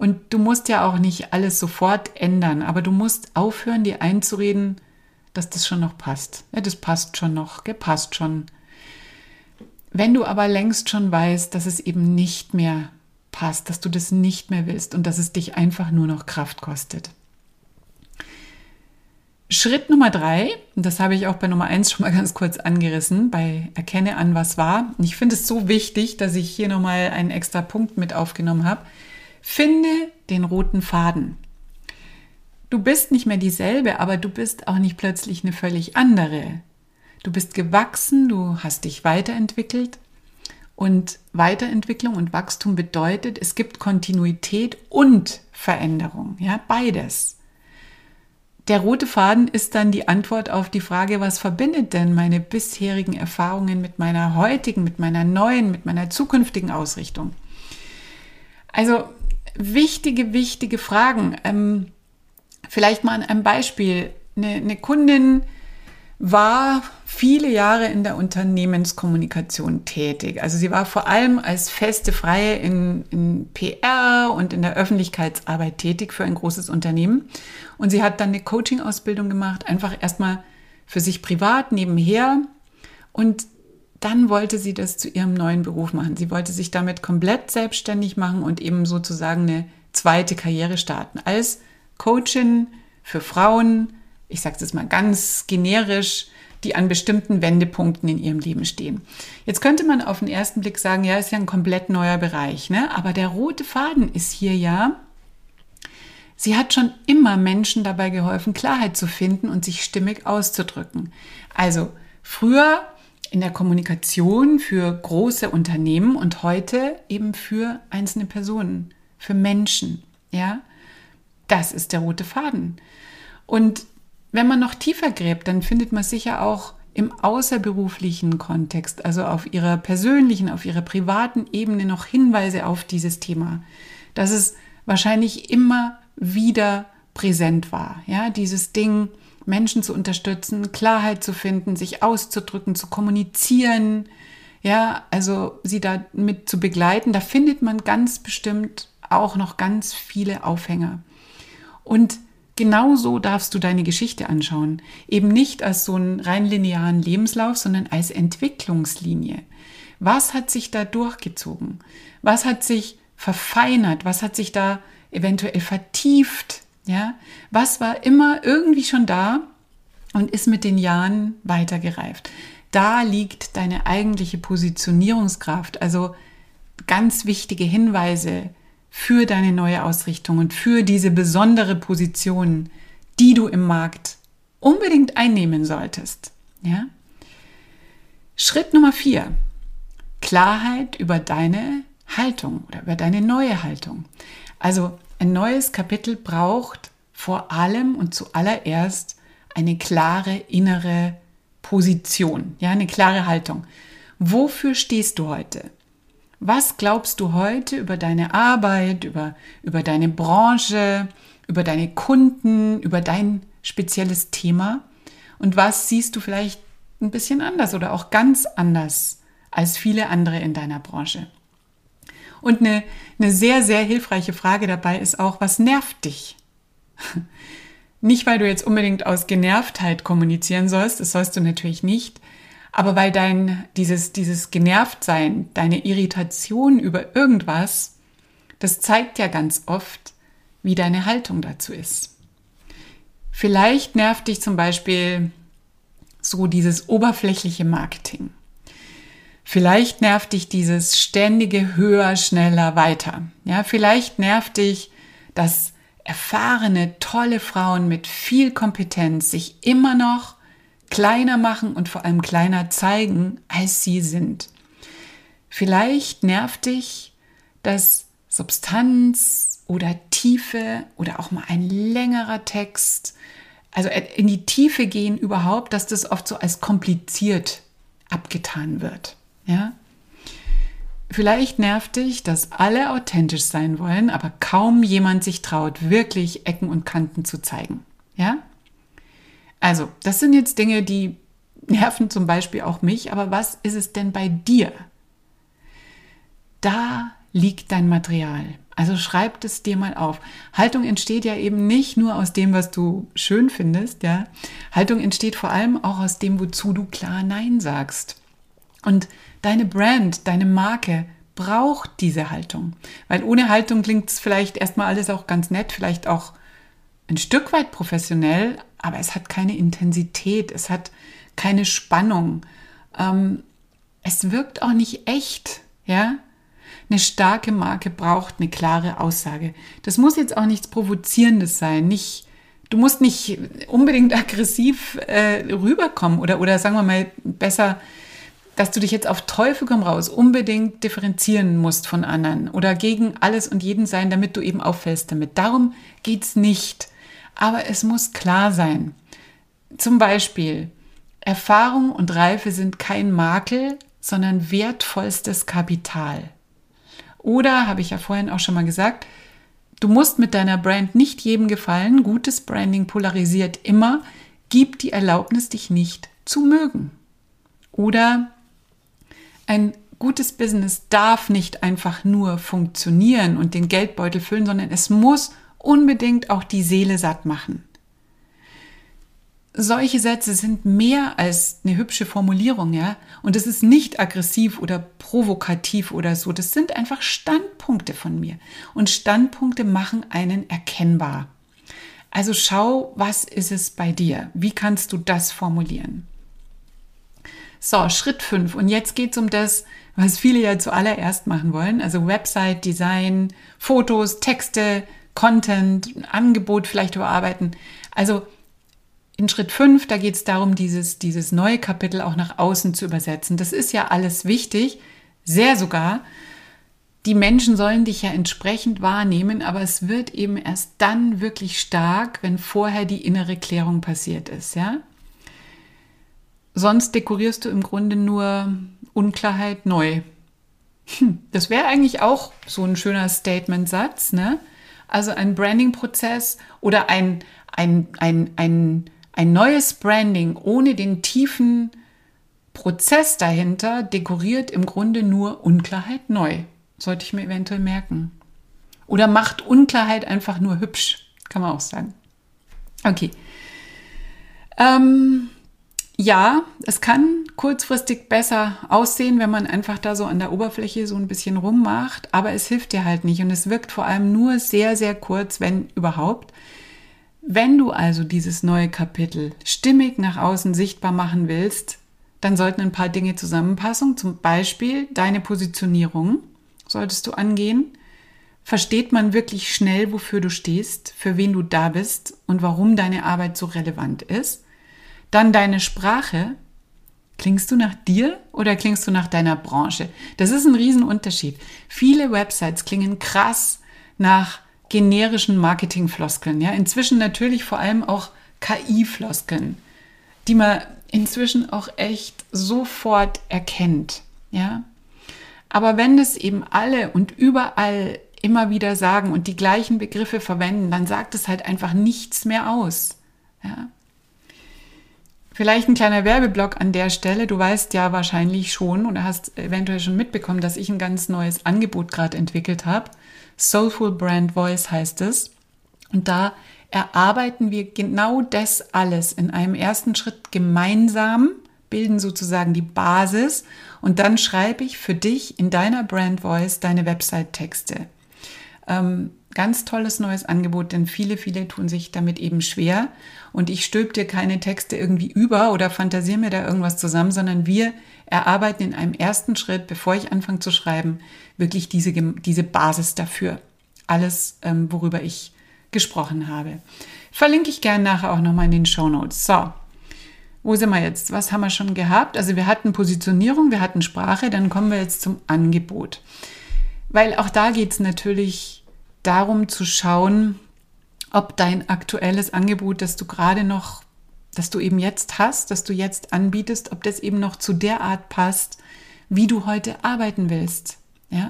Und du musst ja auch nicht alles sofort ändern, aber du musst aufhören, dir einzureden, dass das schon noch passt. Ja, das passt schon noch, gell, passt schon. Wenn du aber längst schon weißt, dass es eben nicht mehr passt, dass du das nicht mehr willst und dass es dich einfach nur noch Kraft kostet. Schritt Nummer drei, und das habe ich auch bei Nummer eins schon mal ganz kurz angerissen, bei Erkenne an, was war. Und ich finde es so wichtig, dass ich hier nochmal einen extra Punkt mit aufgenommen habe. Finde den roten Faden. Du bist nicht mehr dieselbe, aber du bist auch nicht plötzlich eine völlig andere. Du bist gewachsen, du hast dich weiterentwickelt. Und Weiterentwicklung und Wachstum bedeutet, es gibt Kontinuität und Veränderung, ja, beides. Der rote Faden ist dann die Antwort auf die Frage, was verbindet denn meine bisherigen Erfahrungen mit meiner heutigen, mit meiner neuen, mit meiner zukünftigen Ausrichtung? Also wichtige, wichtige Fragen. Ähm, vielleicht mal an einem Beispiel. Eine, eine Kundin war viele Jahre in der Unternehmenskommunikation tätig. Also sie war vor allem als feste Freie in, in P R und in der Öffentlichkeitsarbeit tätig für ein großes Unternehmen. Und sie hat dann eine Coaching-Ausbildung gemacht, einfach erstmal für sich privat nebenher. Und dann wollte sie das zu ihrem neuen Beruf machen. Sie wollte sich damit komplett selbstständig machen und eben sozusagen eine zweite Karriere starten. Als Coachin für Frauen, ich sage es jetzt mal ganz generisch, die an bestimmten Wendepunkten in ihrem Leben stehen. Jetzt könnte man auf den ersten Blick sagen, ja, ist ja ein komplett neuer Bereich, ne? Aber der rote Faden ist hier ja, sie hat schon immer Menschen dabei geholfen, Klarheit zu finden und sich stimmig auszudrücken. Also früher in der Kommunikation für große Unternehmen und heute eben für einzelne Personen, für Menschen, ja? Das ist der rote Faden. Und wenn man noch tiefer gräbt, dann findet man sicher auch im außerberuflichen Kontext, also auf ihrer persönlichen, auf ihrer privaten Ebene noch Hinweise auf dieses Thema, dass es wahrscheinlich immer wieder präsent war. Ja, dieses Ding, Menschen zu unterstützen, Klarheit zu finden, sich auszudrücken, zu kommunizieren, ja, also sie damit zu begleiten, da findet man ganz bestimmt auch noch ganz viele Aufhänger. Und genauso darfst du deine Geschichte anschauen. Eben nicht als so einen rein linearen Lebenslauf, sondern als Entwicklungslinie. Was hat sich da durchgezogen? Was hat sich verfeinert? Was hat sich da eventuell vertieft? Ja? Was war immer irgendwie schon da und ist mit den Jahren weitergereift? Da liegt deine eigentliche Positionierungskraft, also ganz wichtige Hinweise für deine neue Ausrichtung und für diese besondere Position, die du im Markt unbedingt einnehmen solltest. Ja? Schritt Nummer vier. Klarheit über deine Haltung oder über deine neue Haltung. Also ein neues Kapitel braucht vor allem und zuallererst eine klare innere Position, ja, eine klare Haltung. Wofür stehst du heute? Was glaubst du heute über deine Arbeit, über, über deine Branche, über deine Kunden, über dein spezielles Thema? Und was siehst du vielleicht ein bisschen anders oder auch ganz anders als viele andere in deiner Branche? Und eine, eine sehr, sehr hilfreiche Frage dabei ist auch, was nervt dich? Nicht, weil du jetzt unbedingt aus Genervtheit kommunizieren sollst, das sollst du natürlich nicht, aber weil dein, dieses, dieses Genervtsein, deine Irritation über irgendwas, das zeigt ja ganz oft, wie deine Haltung dazu ist. Vielleicht nervt dich zum Beispiel so dieses oberflächliche Marketing. Vielleicht nervt dich dieses ständige höher, schneller, weiter. Ja, vielleicht nervt dich, dass erfahrene, tolle Frauen mit viel Kompetenz sich immer noch kleiner machen und vor allem kleiner zeigen, als sie sind. Vielleicht nervt dich, dass Substanz oder Tiefe oder auch mal ein längerer Text, also in die Tiefe gehen überhaupt, dass das oft so als kompliziert abgetan wird. Ja? Vielleicht nervt dich, dass alle authentisch sein wollen, aber kaum jemand sich traut, wirklich Ecken und Kanten zu zeigen. Ja? Also, das sind jetzt Dinge, die nerven zum Beispiel auch mich, aber was ist es denn bei dir? Da liegt dein Material? Also schreib es dir mal auf. Haltung entsteht ja eben nicht nur aus dem, was du schön findest, ja. Haltung entsteht vor allem auch aus dem, wozu du klar Nein sagst. Und deine Brand, deine Marke braucht diese Haltung. Weil ohne Haltung klingt es vielleicht erstmal alles auch ganz nett, vielleicht auch ein Stück weit professionell, aber es hat keine Intensität, es hat keine Spannung. Ähm, es wirkt auch nicht echt, ja. Eine starke Marke braucht eine klare Aussage. Das muss jetzt auch nichts Provozierendes sein. Nicht, du musst nicht unbedingt aggressiv äh, rüberkommen oder, oder sagen wir mal besser, dass du dich jetzt auf Teufel komm raus unbedingt differenzieren musst von anderen oder gegen alles und jeden sein, damit du eben auffällst damit. Darum geht's nicht. Aber es muss klar sein. Zum Beispiel, Erfahrung und Reife sind kein Makel, sondern wertvollstes Kapital. Oder, habe ich ja vorhin auch schon mal gesagt, du musst mit deiner Brand nicht jedem gefallen. Gutes Branding polarisiert immer. Gib die Erlaubnis, dich nicht zu mögen. Oder ein gutes Business darf nicht einfach nur funktionieren und den Geldbeutel füllen, sondern es muss unbedingt auch die Seele satt machen. Solche Sätze sind mehr als eine hübsche Formulierung, ja. Und es ist nicht aggressiv oder provokativ oder so. Das sind einfach Standpunkte von mir. Und Standpunkte machen einen erkennbar. Also schau, was ist es bei dir? Wie kannst du das formulieren? So, Schritt fünf. Und jetzt geht es um das, was viele ja zuallererst machen wollen. Also Website, Design, Fotos, Texte, Content, Angebot vielleicht überarbeiten. Also in Schritt fünf, da geht es darum, dieses, dieses neue Kapitel auch nach außen zu übersetzen. Das ist ja alles wichtig, sehr sogar. Die Menschen sollen dich ja entsprechend wahrnehmen, aber es wird eben erst dann wirklich stark, wenn vorher die innere Klärung passiert ist, ja? Sonst dekorierst du im Grunde nur Unklarheit neu. Hm, das wäre eigentlich auch so ein schöner Statement-Satz, ne? Also ein Branding-Prozess oder ein, ein, ein, ein Ein neues Branding ohne den tiefen Prozess dahinter dekoriert im Grunde nur Unklarheit neu. Sollte ich mir eventuell merken. Oder macht Unklarheit einfach nur hübsch, kann man auch sagen. Okay. Ähm, ja, es kann kurzfristig besser aussehen, wenn man einfach da so an der Oberfläche so ein bisschen rummacht, aber es hilft dir halt nicht und es wirkt vor allem nur sehr, sehr kurz, wenn überhaupt. Wenn du also dieses neue Kapitel stimmig nach außen sichtbar machen willst, dann sollten ein paar Dinge zusammenpassen. Zum Beispiel deine Positionierung solltest du angehen. Versteht man wirklich schnell, wofür du stehst, für wen du da bist und warum deine Arbeit so relevant ist. Dann deine Sprache. Klingst du nach dir oder klingst du nach deiner Branche? Das ist ein Riesenunterschied. Viele Websites klingen krass nach generischen Marketingfloskeln, ja, inzwischen natürlich vor allem auch K I-Floskeln, die man inzwischen auch echt sofort erkennt, ja. Aber wenn das eben alle und überall immer wieder sagen und die gleichen Begriffe verwenden, dann sagt es halt einfach nichts mehr aus, ja. Vielleicht ein kleiner Werbeblock an der Stelle. Du weißt ja wahrscheinlich schon oder hast eventuell schon mitbekommen, dass ich ein ganz neues Angebot gerade entwickelt habe. Soulful Brand Voice heißt es. Und da erarbeiten wir genau das alles in einem ersten Schritt gemeinsam, bilden sozusagen die Basis und dann schreibe ich für dich in deiner Brand Voice deine Website-Texte. Ähm, ganz tolles neues Angebot, denn viele, viele tun sich damit eben schwer und ich stülpe dir keine Texte irgendwie über oder fantasiere mir da irgendwas zusammen, sondern wir erarbeiten in einem ersten Schritt, bevor ich anfange zu schreiben, wirklich diese, diese Basis dafür. Alles, ähm, worüber ich gesprochen habe. Verlinke ich gerne nachher auch nochmal in den Shownotes. So, wo sind wir jetzt? Was haben wir schon gehabt? Also wir hatten Positionierung, wir hatten Sprache, dann kommen wir jetzt zum Angebot. Weil auch da geht es natürlich darum zu schauen, ob dein aktuelles Angebot, das du gerade noch, das du eben jetzt hast, das du jetzt anbietest, ob das eben noch zu der Art passt, wie du heute arbeiten willst. Ja?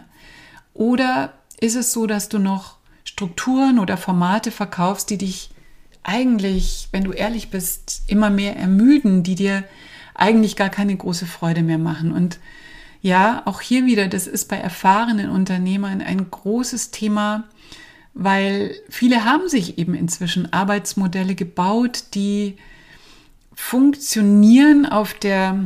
Oder ist es so, dass du noch Strukturen oder Formate verkaufst, die dich eigentlich, wenn du ehrlich bist, immer mehr ermüden, die dir eigentlich gar keine große Freude mehr machen. Und Ja, auch hier wieder, das ist bei erfahrenen Unternehmern ein großes Thema, weil viele haben sich eben inzwischen Arbeitsmodelle gebaut, die funktionieren auf der,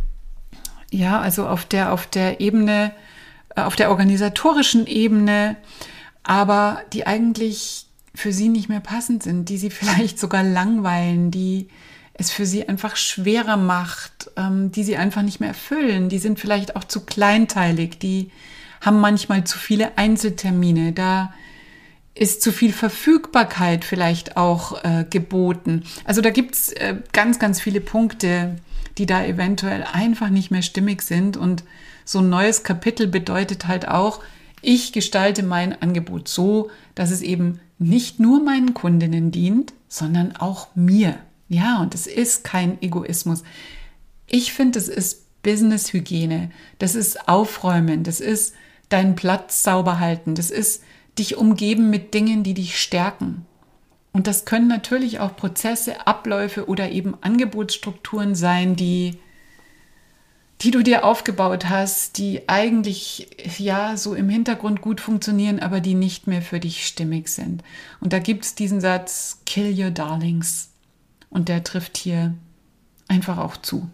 ja, also auf der, auf der Ebene, auf der organisatorischen Ebene, aber die eigentlich für sie nicht mehr passend sind, die sie vielleicht sogar langweilen, die es für sie einfach schwerer macht, ähm, die sie einfach nicht mehr erfüllen. Die sind vielleicht auch zu kleinteilig, die haben manchmal zu viele Einzeltermine, da ist zu viel Verfügbarkeit vielleicht auch äh, geboten. Also da gibt's äh, ganz, ganz viele Punkte, die da eventuell einfach nicht mehr stimmig sind. Und so ein neues Kapitel bedeutet halt auch, ich gestalte mein Angebot so, dass es eben nicht nur meinen Kundinnen dient, sondern auch mir. Ja, und es ist kein Egoismus. Ich finde, es ist Business-Hygiene. Das ist Aufräumen. Das ist deinen Platz sauber halten. Das ist dich umgeben mit Dingen, die dich stärken. Und das können natürlich auch Prozesse, Abläufe oder eben Angebotsstrukturen sein, die, die du dir aufgebaut hast, die eigentlich ja so im Hintergrund gut funktionieren, aber die nicht mehr für dich stimmig sind. Und da gibt es diesen Satz, kill your darlings. Und der trifft hier einfach auch zu.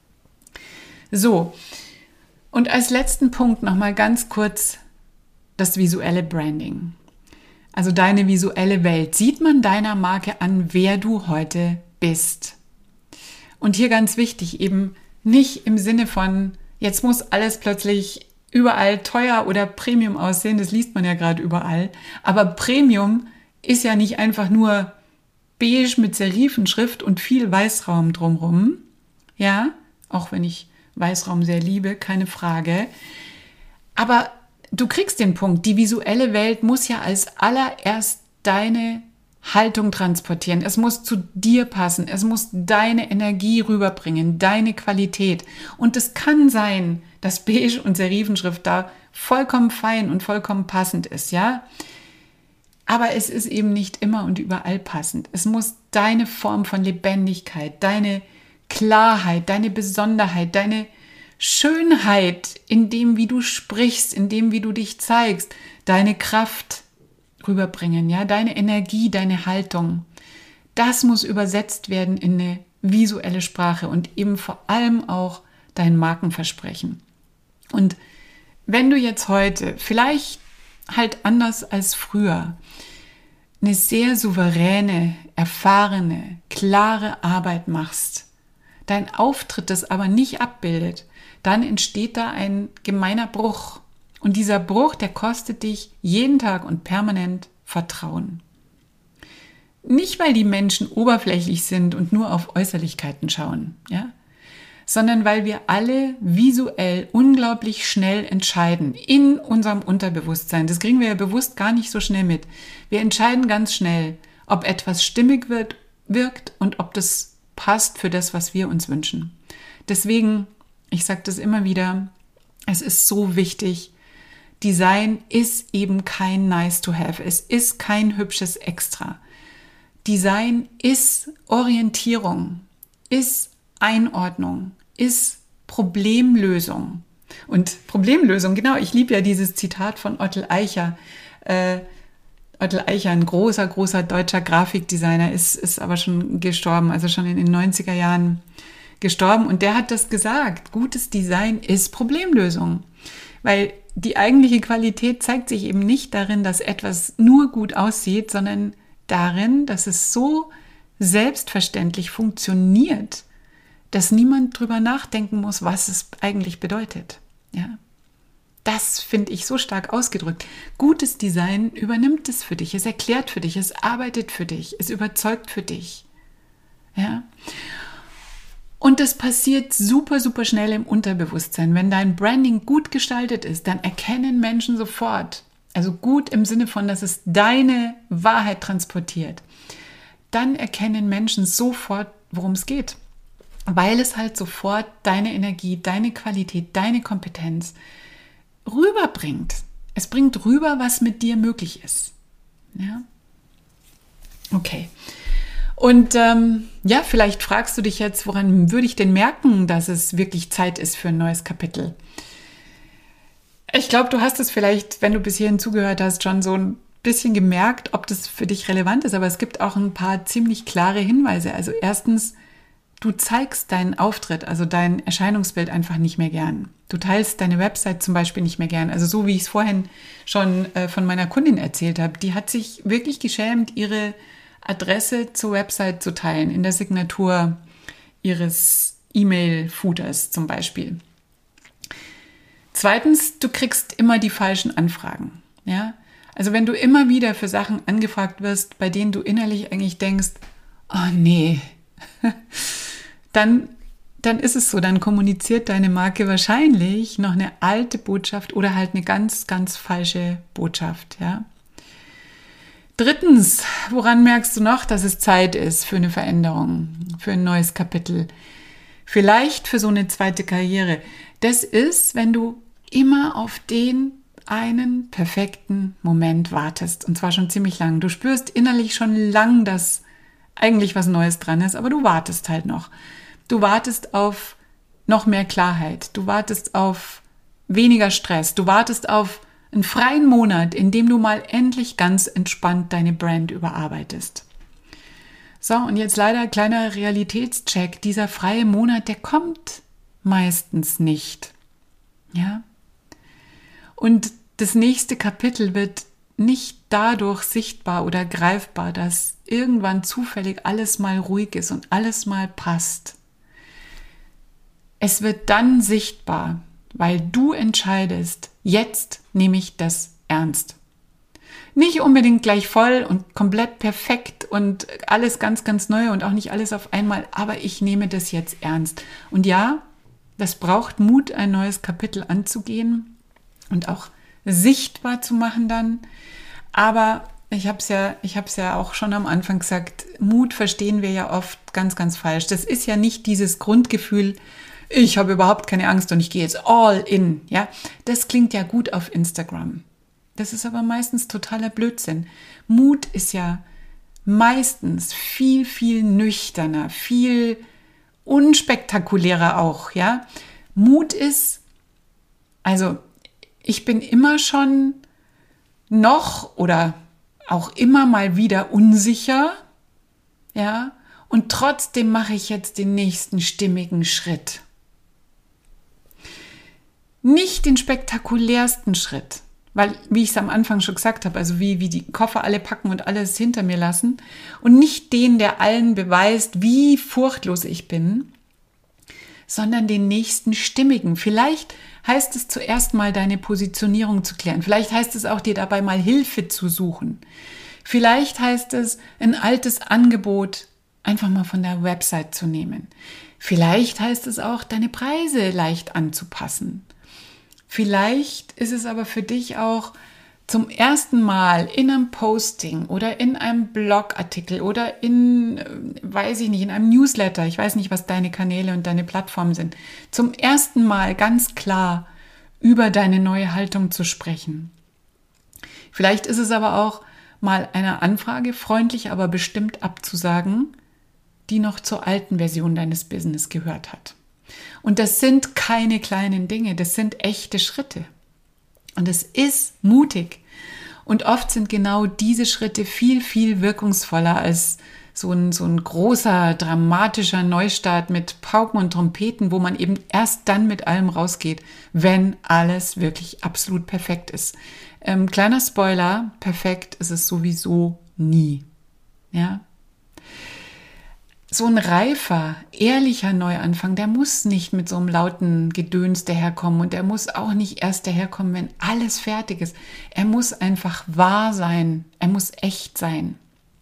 So, und als letzten Punkt nochmal ganz kurz das visuelle Branding. Also deine visuelle Welt. Sieht man deiner Marke an, wer du heute bist? Und hier ganz wichtig, eben nicht im Sinne von, jetzt muss alles plötzlich überall teuer oder Premium aussehen, das liest man ja gerade überall. Aber Premium ist ja nicht einfach nur beige mit Serifenschrift und viel Weißraum drumherum. Ja, auch wenn ich Weißraum sehr liebe, keine Frage. Aber du kriegst den Punkt, die visuelle Welt muss ja als allererst deine Haltung transportieren. Es muss zu dir passen, es muss deine Energie rüberbringen, deine Qualität. Und es kann sein, dass Beige und Serifenschrift da vollkommen fein und vollkommen passend ist, ja? Aber es ist eben nicht immer und überall passend. Es muss deine Form von Lebendigkeit, deine Klarheit, deine Besonderheit, deine Schönheit in dem, wie du sprichst, in dem, wie du dich zeigst, deine Kraft rüberbringen, ja, deine Energie, deine Haltung. Das muss übersetzt werden in eine visuelle Sprache und eben vor allem auch dein Markenversprechen. Und wenn du jetzt heute vielleicht halt anders als früher eine sehr souveräne, erfahrene, klare Arbeit machst, dein Auftritt das aber nicht abbildet, dann entsteht da ein gemeiner Bruch. Und dieser Bruch, der kostet dich jeden Tag und permanent Vertrauen. Nicht, weil die Menschen oberflächlich sind und nur auf Äußerlichkeiten schauen, ja? Sondern weil wir alle visuell unglaublich schnell entscheiden in unserem Unterbewusstsein. Das kriegen wir ja bewusst gar nicht so schnell mit. Wir entscheiden ganz schnell, ob etwas stimmig wird, wirkt und ob das passt für das, was wir uns wünschen. Deswegen, ich sage das immer wieder, es ist so wichtig, Design ist eben kein nice to have, es ist kein hübsches Extra. Design ist Orientierung, ist Einordnung, ist Problemlösung. Und Problemlösung, genau, ich liebe ja dieses Zitat von Ottel Eicher. Äh, Ottel Eicher, ein großer, großer deutscher Grafikdesigner, ist, ist aber schon gestorben, also schon in den neunziger Jahren gestorben. Und der hat das gesagt, gutes Design ist Problemlösung. Weil die eigentliche Qualität zeigt sich eben nicht darin, dass etwas nur gut aussieht, sondern darin, dass es so selbstverständlich funktioniert, dass niemand drüber nachdenken muss, was es eigentlich bedeutet. Ja, das finde ich so stark ausgedrückt. Gutes Design übernimmt es für dich, es erklärt für dich, es arbeitet für dich, es überzeugt für dich. Ja. Und das passiert super, super schnell im Unterbewusstsein. Wenn dein Branding gut gestaltet ist, dann erkennen Menschen sofort, also gut im Sinne von, dass es deine Wahrheit transportiert, dann erkennen Menschen sofort, worum es geht. Weil es halt sofort deine Energie, deine Qualität, deine Kompetenz rüberbringt. Es bringt rüber, was mit dir möglich ist. Ja? Okay. Und ähm, ja, vielleicht fragst du dich jetzt, woran würde ich denn merken, dass es wirklich Zeit ist für ein neues Kapitel? Ich glaube, du hast es vielleicht, wenn du bis hierhin zugehört hast, schon so ein bisschen gemerkt, ob das für dich relevant ist. Aber es gibt auch ein paar ziemlich klare Hinweise. Also erstens, du zeigst deinen Auftritt, also dein Erscheinungsbild einfach nicht mehr gern. Du teilst deine Website zum Beispiel nicht mehr gern. Also so wie ich es vorhin schon äh, von meiner Kundin erzählt habe, die hat sich wirklich geschämt, ihre Adresse zur Website zu teilen, in der Signatur ihres E-Mail-Footers zum Beispiel. Zweitens, du kriegst immer die falschen Anfragen. Ja? Also wenn du immer wieder für Sachen angefragt wirst, bei denen du innerlich eigentlich denkst, oh nee, dann, dann ist es so, dann kommuniziert deine Marke wahrscheinlich noch eine alte Botschaft oder halt eine ganz, ganz falsche Botschaft. Ja? Drittens, woran merkst du noch, dass es Zeit ist für eine Veränderung, für ein neues Kapitel? Vielleicht für so eine zweite Karriere. Das ist, wenn du immer auf den einen perfekten Moment wartest. Und zwar schon ziemlich lang. Du spürst innerlich schon lang, dass eigentlich was Neues dran ist, aber du wartest halt noch. Du wartest auf noch mehr Klarheit. Du wartest auf weniger Stress. Du wartest auf einen freien Monat, in dem du mal endlich ganz entspannt deine Brand überarbeitest. So, und jetzt leider ein kleiner Realitätscheck. Dieser freie Monat, der kommt meistens nicht. Ja? Und das nächste Kapitel wird nicht dadurch sichtbar oder greifbar, dass irgendwann zufällig alles mal ruhig ist und alles mal passt. Es wird dann sichtbar, weil du entscheidest, jetzt nehme ich das ernst. Nicht unbedingt gleich voll und komplett perfekt und alles ganz, ganz neu und auch nicht alles auf einmal, aber ich nehme das jetzt ernst. Und ja, das braucht Mut, ein neues Kapitel anzugehen und auch sichtbar zu machen dann. Aber ich habe es ja, ich habe es ja auch schon am Anfang gesagt, Mut verstehen wir ja oft ganz, ganz falsch. Das ist ja nicht dieses Grundgefühl, ich habe überhaupt keine Angst und ich gehe jetzt all in. Ja, das klingt ja gut auf Instagram. Das ist aber meistens totaler Blödsinn. Mut ist ja meistens viel, viel nüchterner, viel unspektakulärer auch. Ja, Mut ist, also ich bin immer schon noch oder auch immer mal wieder unsicher, ja, und trotzdem mache ich jetzt den nächsten stimmigen Schritt. Nicht den spektakulärsten Schritt, weil, wie ich es am Anfang schon gesagt habe, also wie, wie die Koffer alle packen und alles hinter mir lassen und nicht den, der allen beweist, wie furchtlos ich bin, sondern den nächsten stimmigen. Vielleicht heißt es zuerst mal, deine Positionierung zu klären. Vielleicht heißt es auch, dir dabei mal Hilfe zu suchen. Vielleicht heißt es, ein altes Angebot einfach mal von der Website zu nehmen. Vielleicht heißt es auch, deine Preise leicht anzupassen. Vielleicht ist es aber für dich auch zum ersten Mal in einem Posting oder in einem Blogartikel oder in, weiß ich nicht, in einem Newsletter, ich weiß nicht, was deine Kanäle und deine Plattformen sind, zum ersten Mal ganz klar über deine neue Haltung zu sprechen. Vielleicht ist es aber auch mal einer Anfrage freundlich, aber bestimmt abzusagen, die noch zur alten Version deines Business gehört hat. Und das sind keine kleinen Dinge, das sind echte Schritte. Und es ist mutig. Und oft sind genau diese Schritte viel, viel wirkungsvoller als so ein, so ein großer, dramatischer Neustart mit Pauken und Trompeten, wo man eben erst dann mit allem rausgeht, wenn alles wirklich absolut perfekt ist. Ähm, kleiner Spoiler, perfekt ist es sowieso nie. Ja? So ein reifer, ehrlicher Neuanfang, der muss nicht mit so einem lauten Gedöns daherkommen und er muss auch nicht erst daherkommen, wenn alles fertig ist. Er muss einfach wahr sein, er muss echt sein.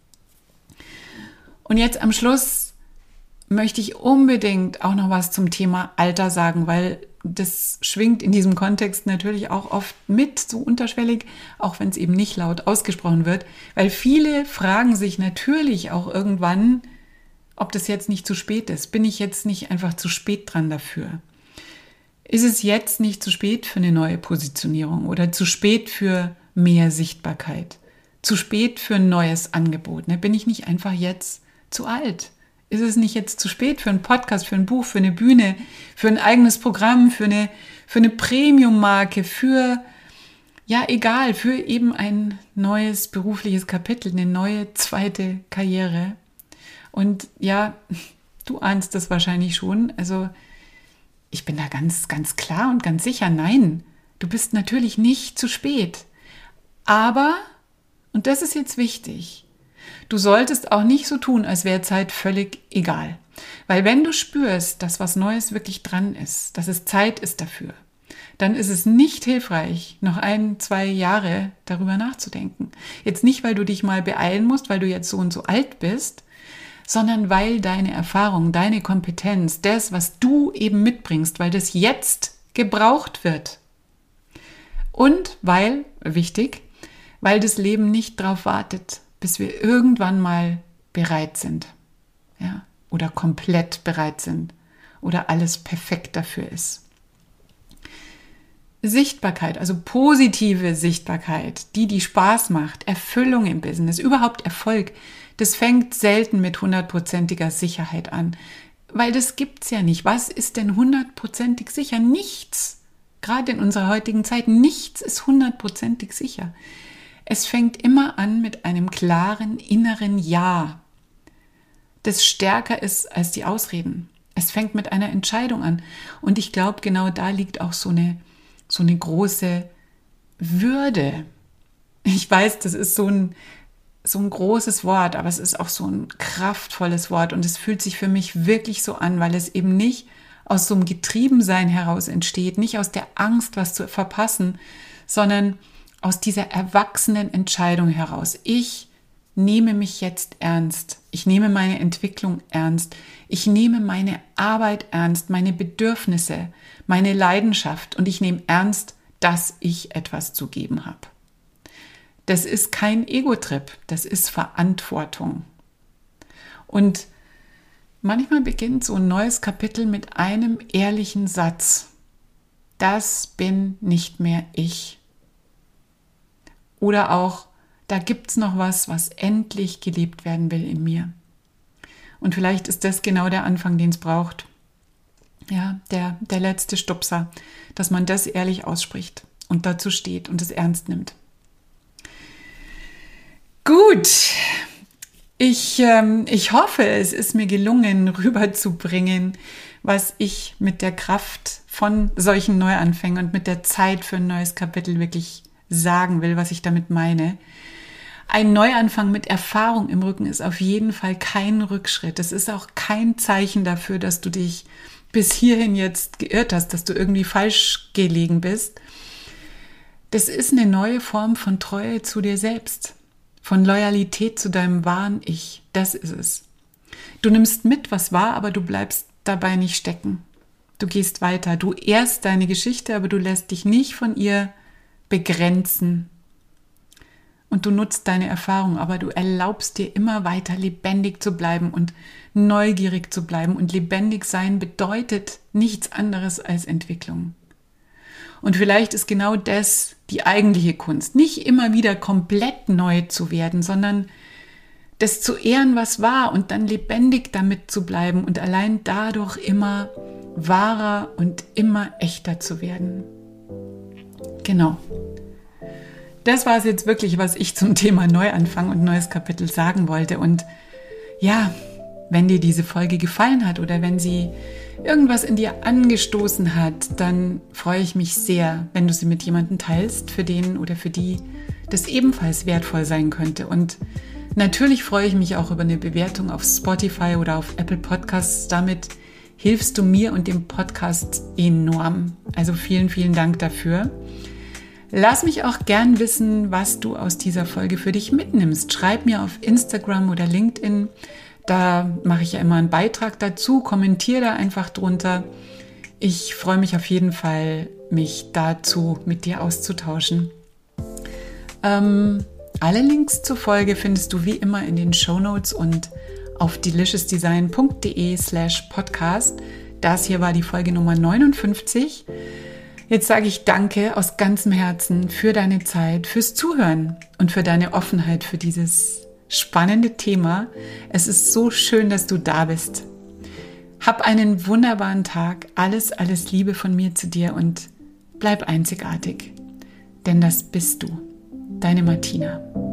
Und jetzt am Schluss möchte ich unbedingt auch noch was zum Thema Alter sagen, weil das schwingt in diesem Kontext natürlich auch oft mit, so unterschwellig, auch wenn es eben nicht laut ausgesprochen wird, weil viele fragen sich natürlich auch irgendwann, ob das jetzt nicht zu spät ist. Bin ich jetzt nicht einfach zu spät dran dafür? Ist es jetzt nicht zu spät für eine neue Positionierung oder zu spät für mehr Sichtbarkeit? Zu spät für ein neues Angebot? Ne? Bin ich nicht einfach jetzt zu alt? Ist es nicht jetzt zu spät für einen Podcast, für ein Buch, für eine Bühne, für ein eigenes Programm, für eine, für eine Premium-Marke, für, ja egal, für eben ein neues berufliches Kapitel, eine neue zweite Karriere. Und ja, du ahnst das wahrscheinlich schon, also ich bin da ganz, ganz klar und ganz sicher, nein, du bist natürlich nicht zu spät. Aber, und das ist jetzt wichtig, du solltest auch nicht so tun, als wäre Zeit völlig egal. Weil wenn du spürst, dass was Neues wirklich dran ist, dass es Zeit ist dafür, dann ist es nicht hilfreich, noch ein, zwei Jahre darüber nachzudenken. Jetzt nicht, weil du dich mal beeilen musst, weil du jetzt so und so alt bist, sondern weil deine Erfahrung, deine Kompetenz, das, was du eben mitbringst, weil das jetzt gebraucht wird. Und weil, wichtig, weil das Leben nicht darauf wartet, bis wir irgendwann mal bereit sind, ja, oder komplett bereit sind oder alles perfekt dafür ist. Sichtbarkeit, also positive Sichtbarkeit, die, die Spaß macht, Erfüllung im Business, überhaupt Erfolg, das fängt selten mit hundertprozentiger Sicherheit an, weil das gibt's ja nicht. Was ist denn hundertprozentig sicher? Nichts. Gerade in unserer heutigen Zeit, nichts ist hundertprozentig sicher. Es fängt immer an mit einem klaren inneren Ja, das stärker ist als die Ausreden. Es fängt mit einer Entscheidung an. Und ich glaube, genau da liegt auch so eine, so eine große Würde. Ich weiß, das ist so ein, so ein großes Wort, aber es ist auch so ein kraftvolles Wort. Und es fühlt sich für mich wirklich so an, weil es eben nicht aus so einem Getriebensein heraus entsteht, nicht aus der Angst, was zu verpassen, sondern aus dieser erwachsenen Entscheidung heraus. Ich nehme mich jetzt ernst. Ich nehme meine Entwicklung ernst. Ich nehme meine Arbeit ernst, meine Bedürfnisse, meine Leidenschaft und ich nehme ernst, dass ich etwas zu geben habe. Das ist kein Ego-Trip, das ist Verantwortung. Und manchmal beginnt so ein neues Kapitel mit einem ehrlichen Satz. Das bin nicht mehr ich. Oder auch, da gibt es noch was, was endlich gelebt werden will in mir. Und vielleicht ist das genau der Anfang, den es braucht. Ja, der, der letzte Stupser, dass man das ehrlich ausspricht und dazu steht und es ernst nimmt. Gut, ich, ähm, ich hoffe, es ist mir gelungen, rüberzubringen, was ich mit der Kraft von solchen Neuanfängen und mit der Zeit für ein neues Kapitel wirklich sagen will, was ich damit meine. Ein Neuanfang mit Erfahrung im Rücken ist auf jeden Fall kein Rückschritt. Es ist auch kein Zeichen dafür, dass du dich bis hierhin jetzt geirrt hast, dass du irgendwie falsch gelegen bist. Das ist eine neue Form von Treue zu dir selbst, von Loyalität zu deinem wahren Ich. Das ist es. Du nimmst mit, was war, aber du bleibst dabei nicht stecken. Du gehst weiter. Du ehrst deine Geschichte, aber du lässt dich nicht von ihr begrenzen. Und du nutzt deine Erfahrung, aber du erlaubst dir immer weiter lebendig zu bleiben und neugierig zu bleiben. Und lebendig sein bedeutet nichts anderes als Entwicklung. Und vielleicht ist genau das die eigentliche Kunst. Nicht immer wieder komplett neu zu werden, sondern das zu ehren, was war und dann lebendig damit zu bleiben und allein dadurch immer wahrer und immer echter zu werden. Genau. Das war es jetzt wirklich, was ich zum Thema Neuanfang und neues Kapitel sagen wollte. Und ja, wenn dir diese Folge gefallen hat oder wenn sie irgendwas in dir angestoßen hat, dann freue ich mich sehr, wenn du sie mit jemandem teilst, für den oder für die das ebenfalls wertvoll sein könnte. Und natürlich freue ich mich auch über eine Bewertung auf Spotify oder auf Apple Podcasts. Damit hilfst du mir und dem Podcast enorm. Also vielen, vielen Dank dafür. Lass mich auch gern wissen, was du aus dieser Folge für dich mitnimmst. Schreib mir auf Instagram oder LinkedIn. Da mache ich ja immer einen Beitrag dazu. Kommentiere da einfach drunter. Ich freue mich auf jeden Fall, mich dazu mit dir auszutauschen. Ähm, alle Links zur Folge findest du wie immer in den Shownotes und auf deliciousdesign.de slash podcast. Das hier war die Folge Nummer neunundfünfzig. Jetzt sage ich Danke aus ganzem Herzen für deine Zeit, fürs Zuhören und für deine Offenheit für dieses spannende Thema. Es ist so schön, dass du da bist. Hab einen wunderbaren Tag. Alles, alles Liebe von mir zu dir und bleib einzigartig, denn das bist du. Deine Martina.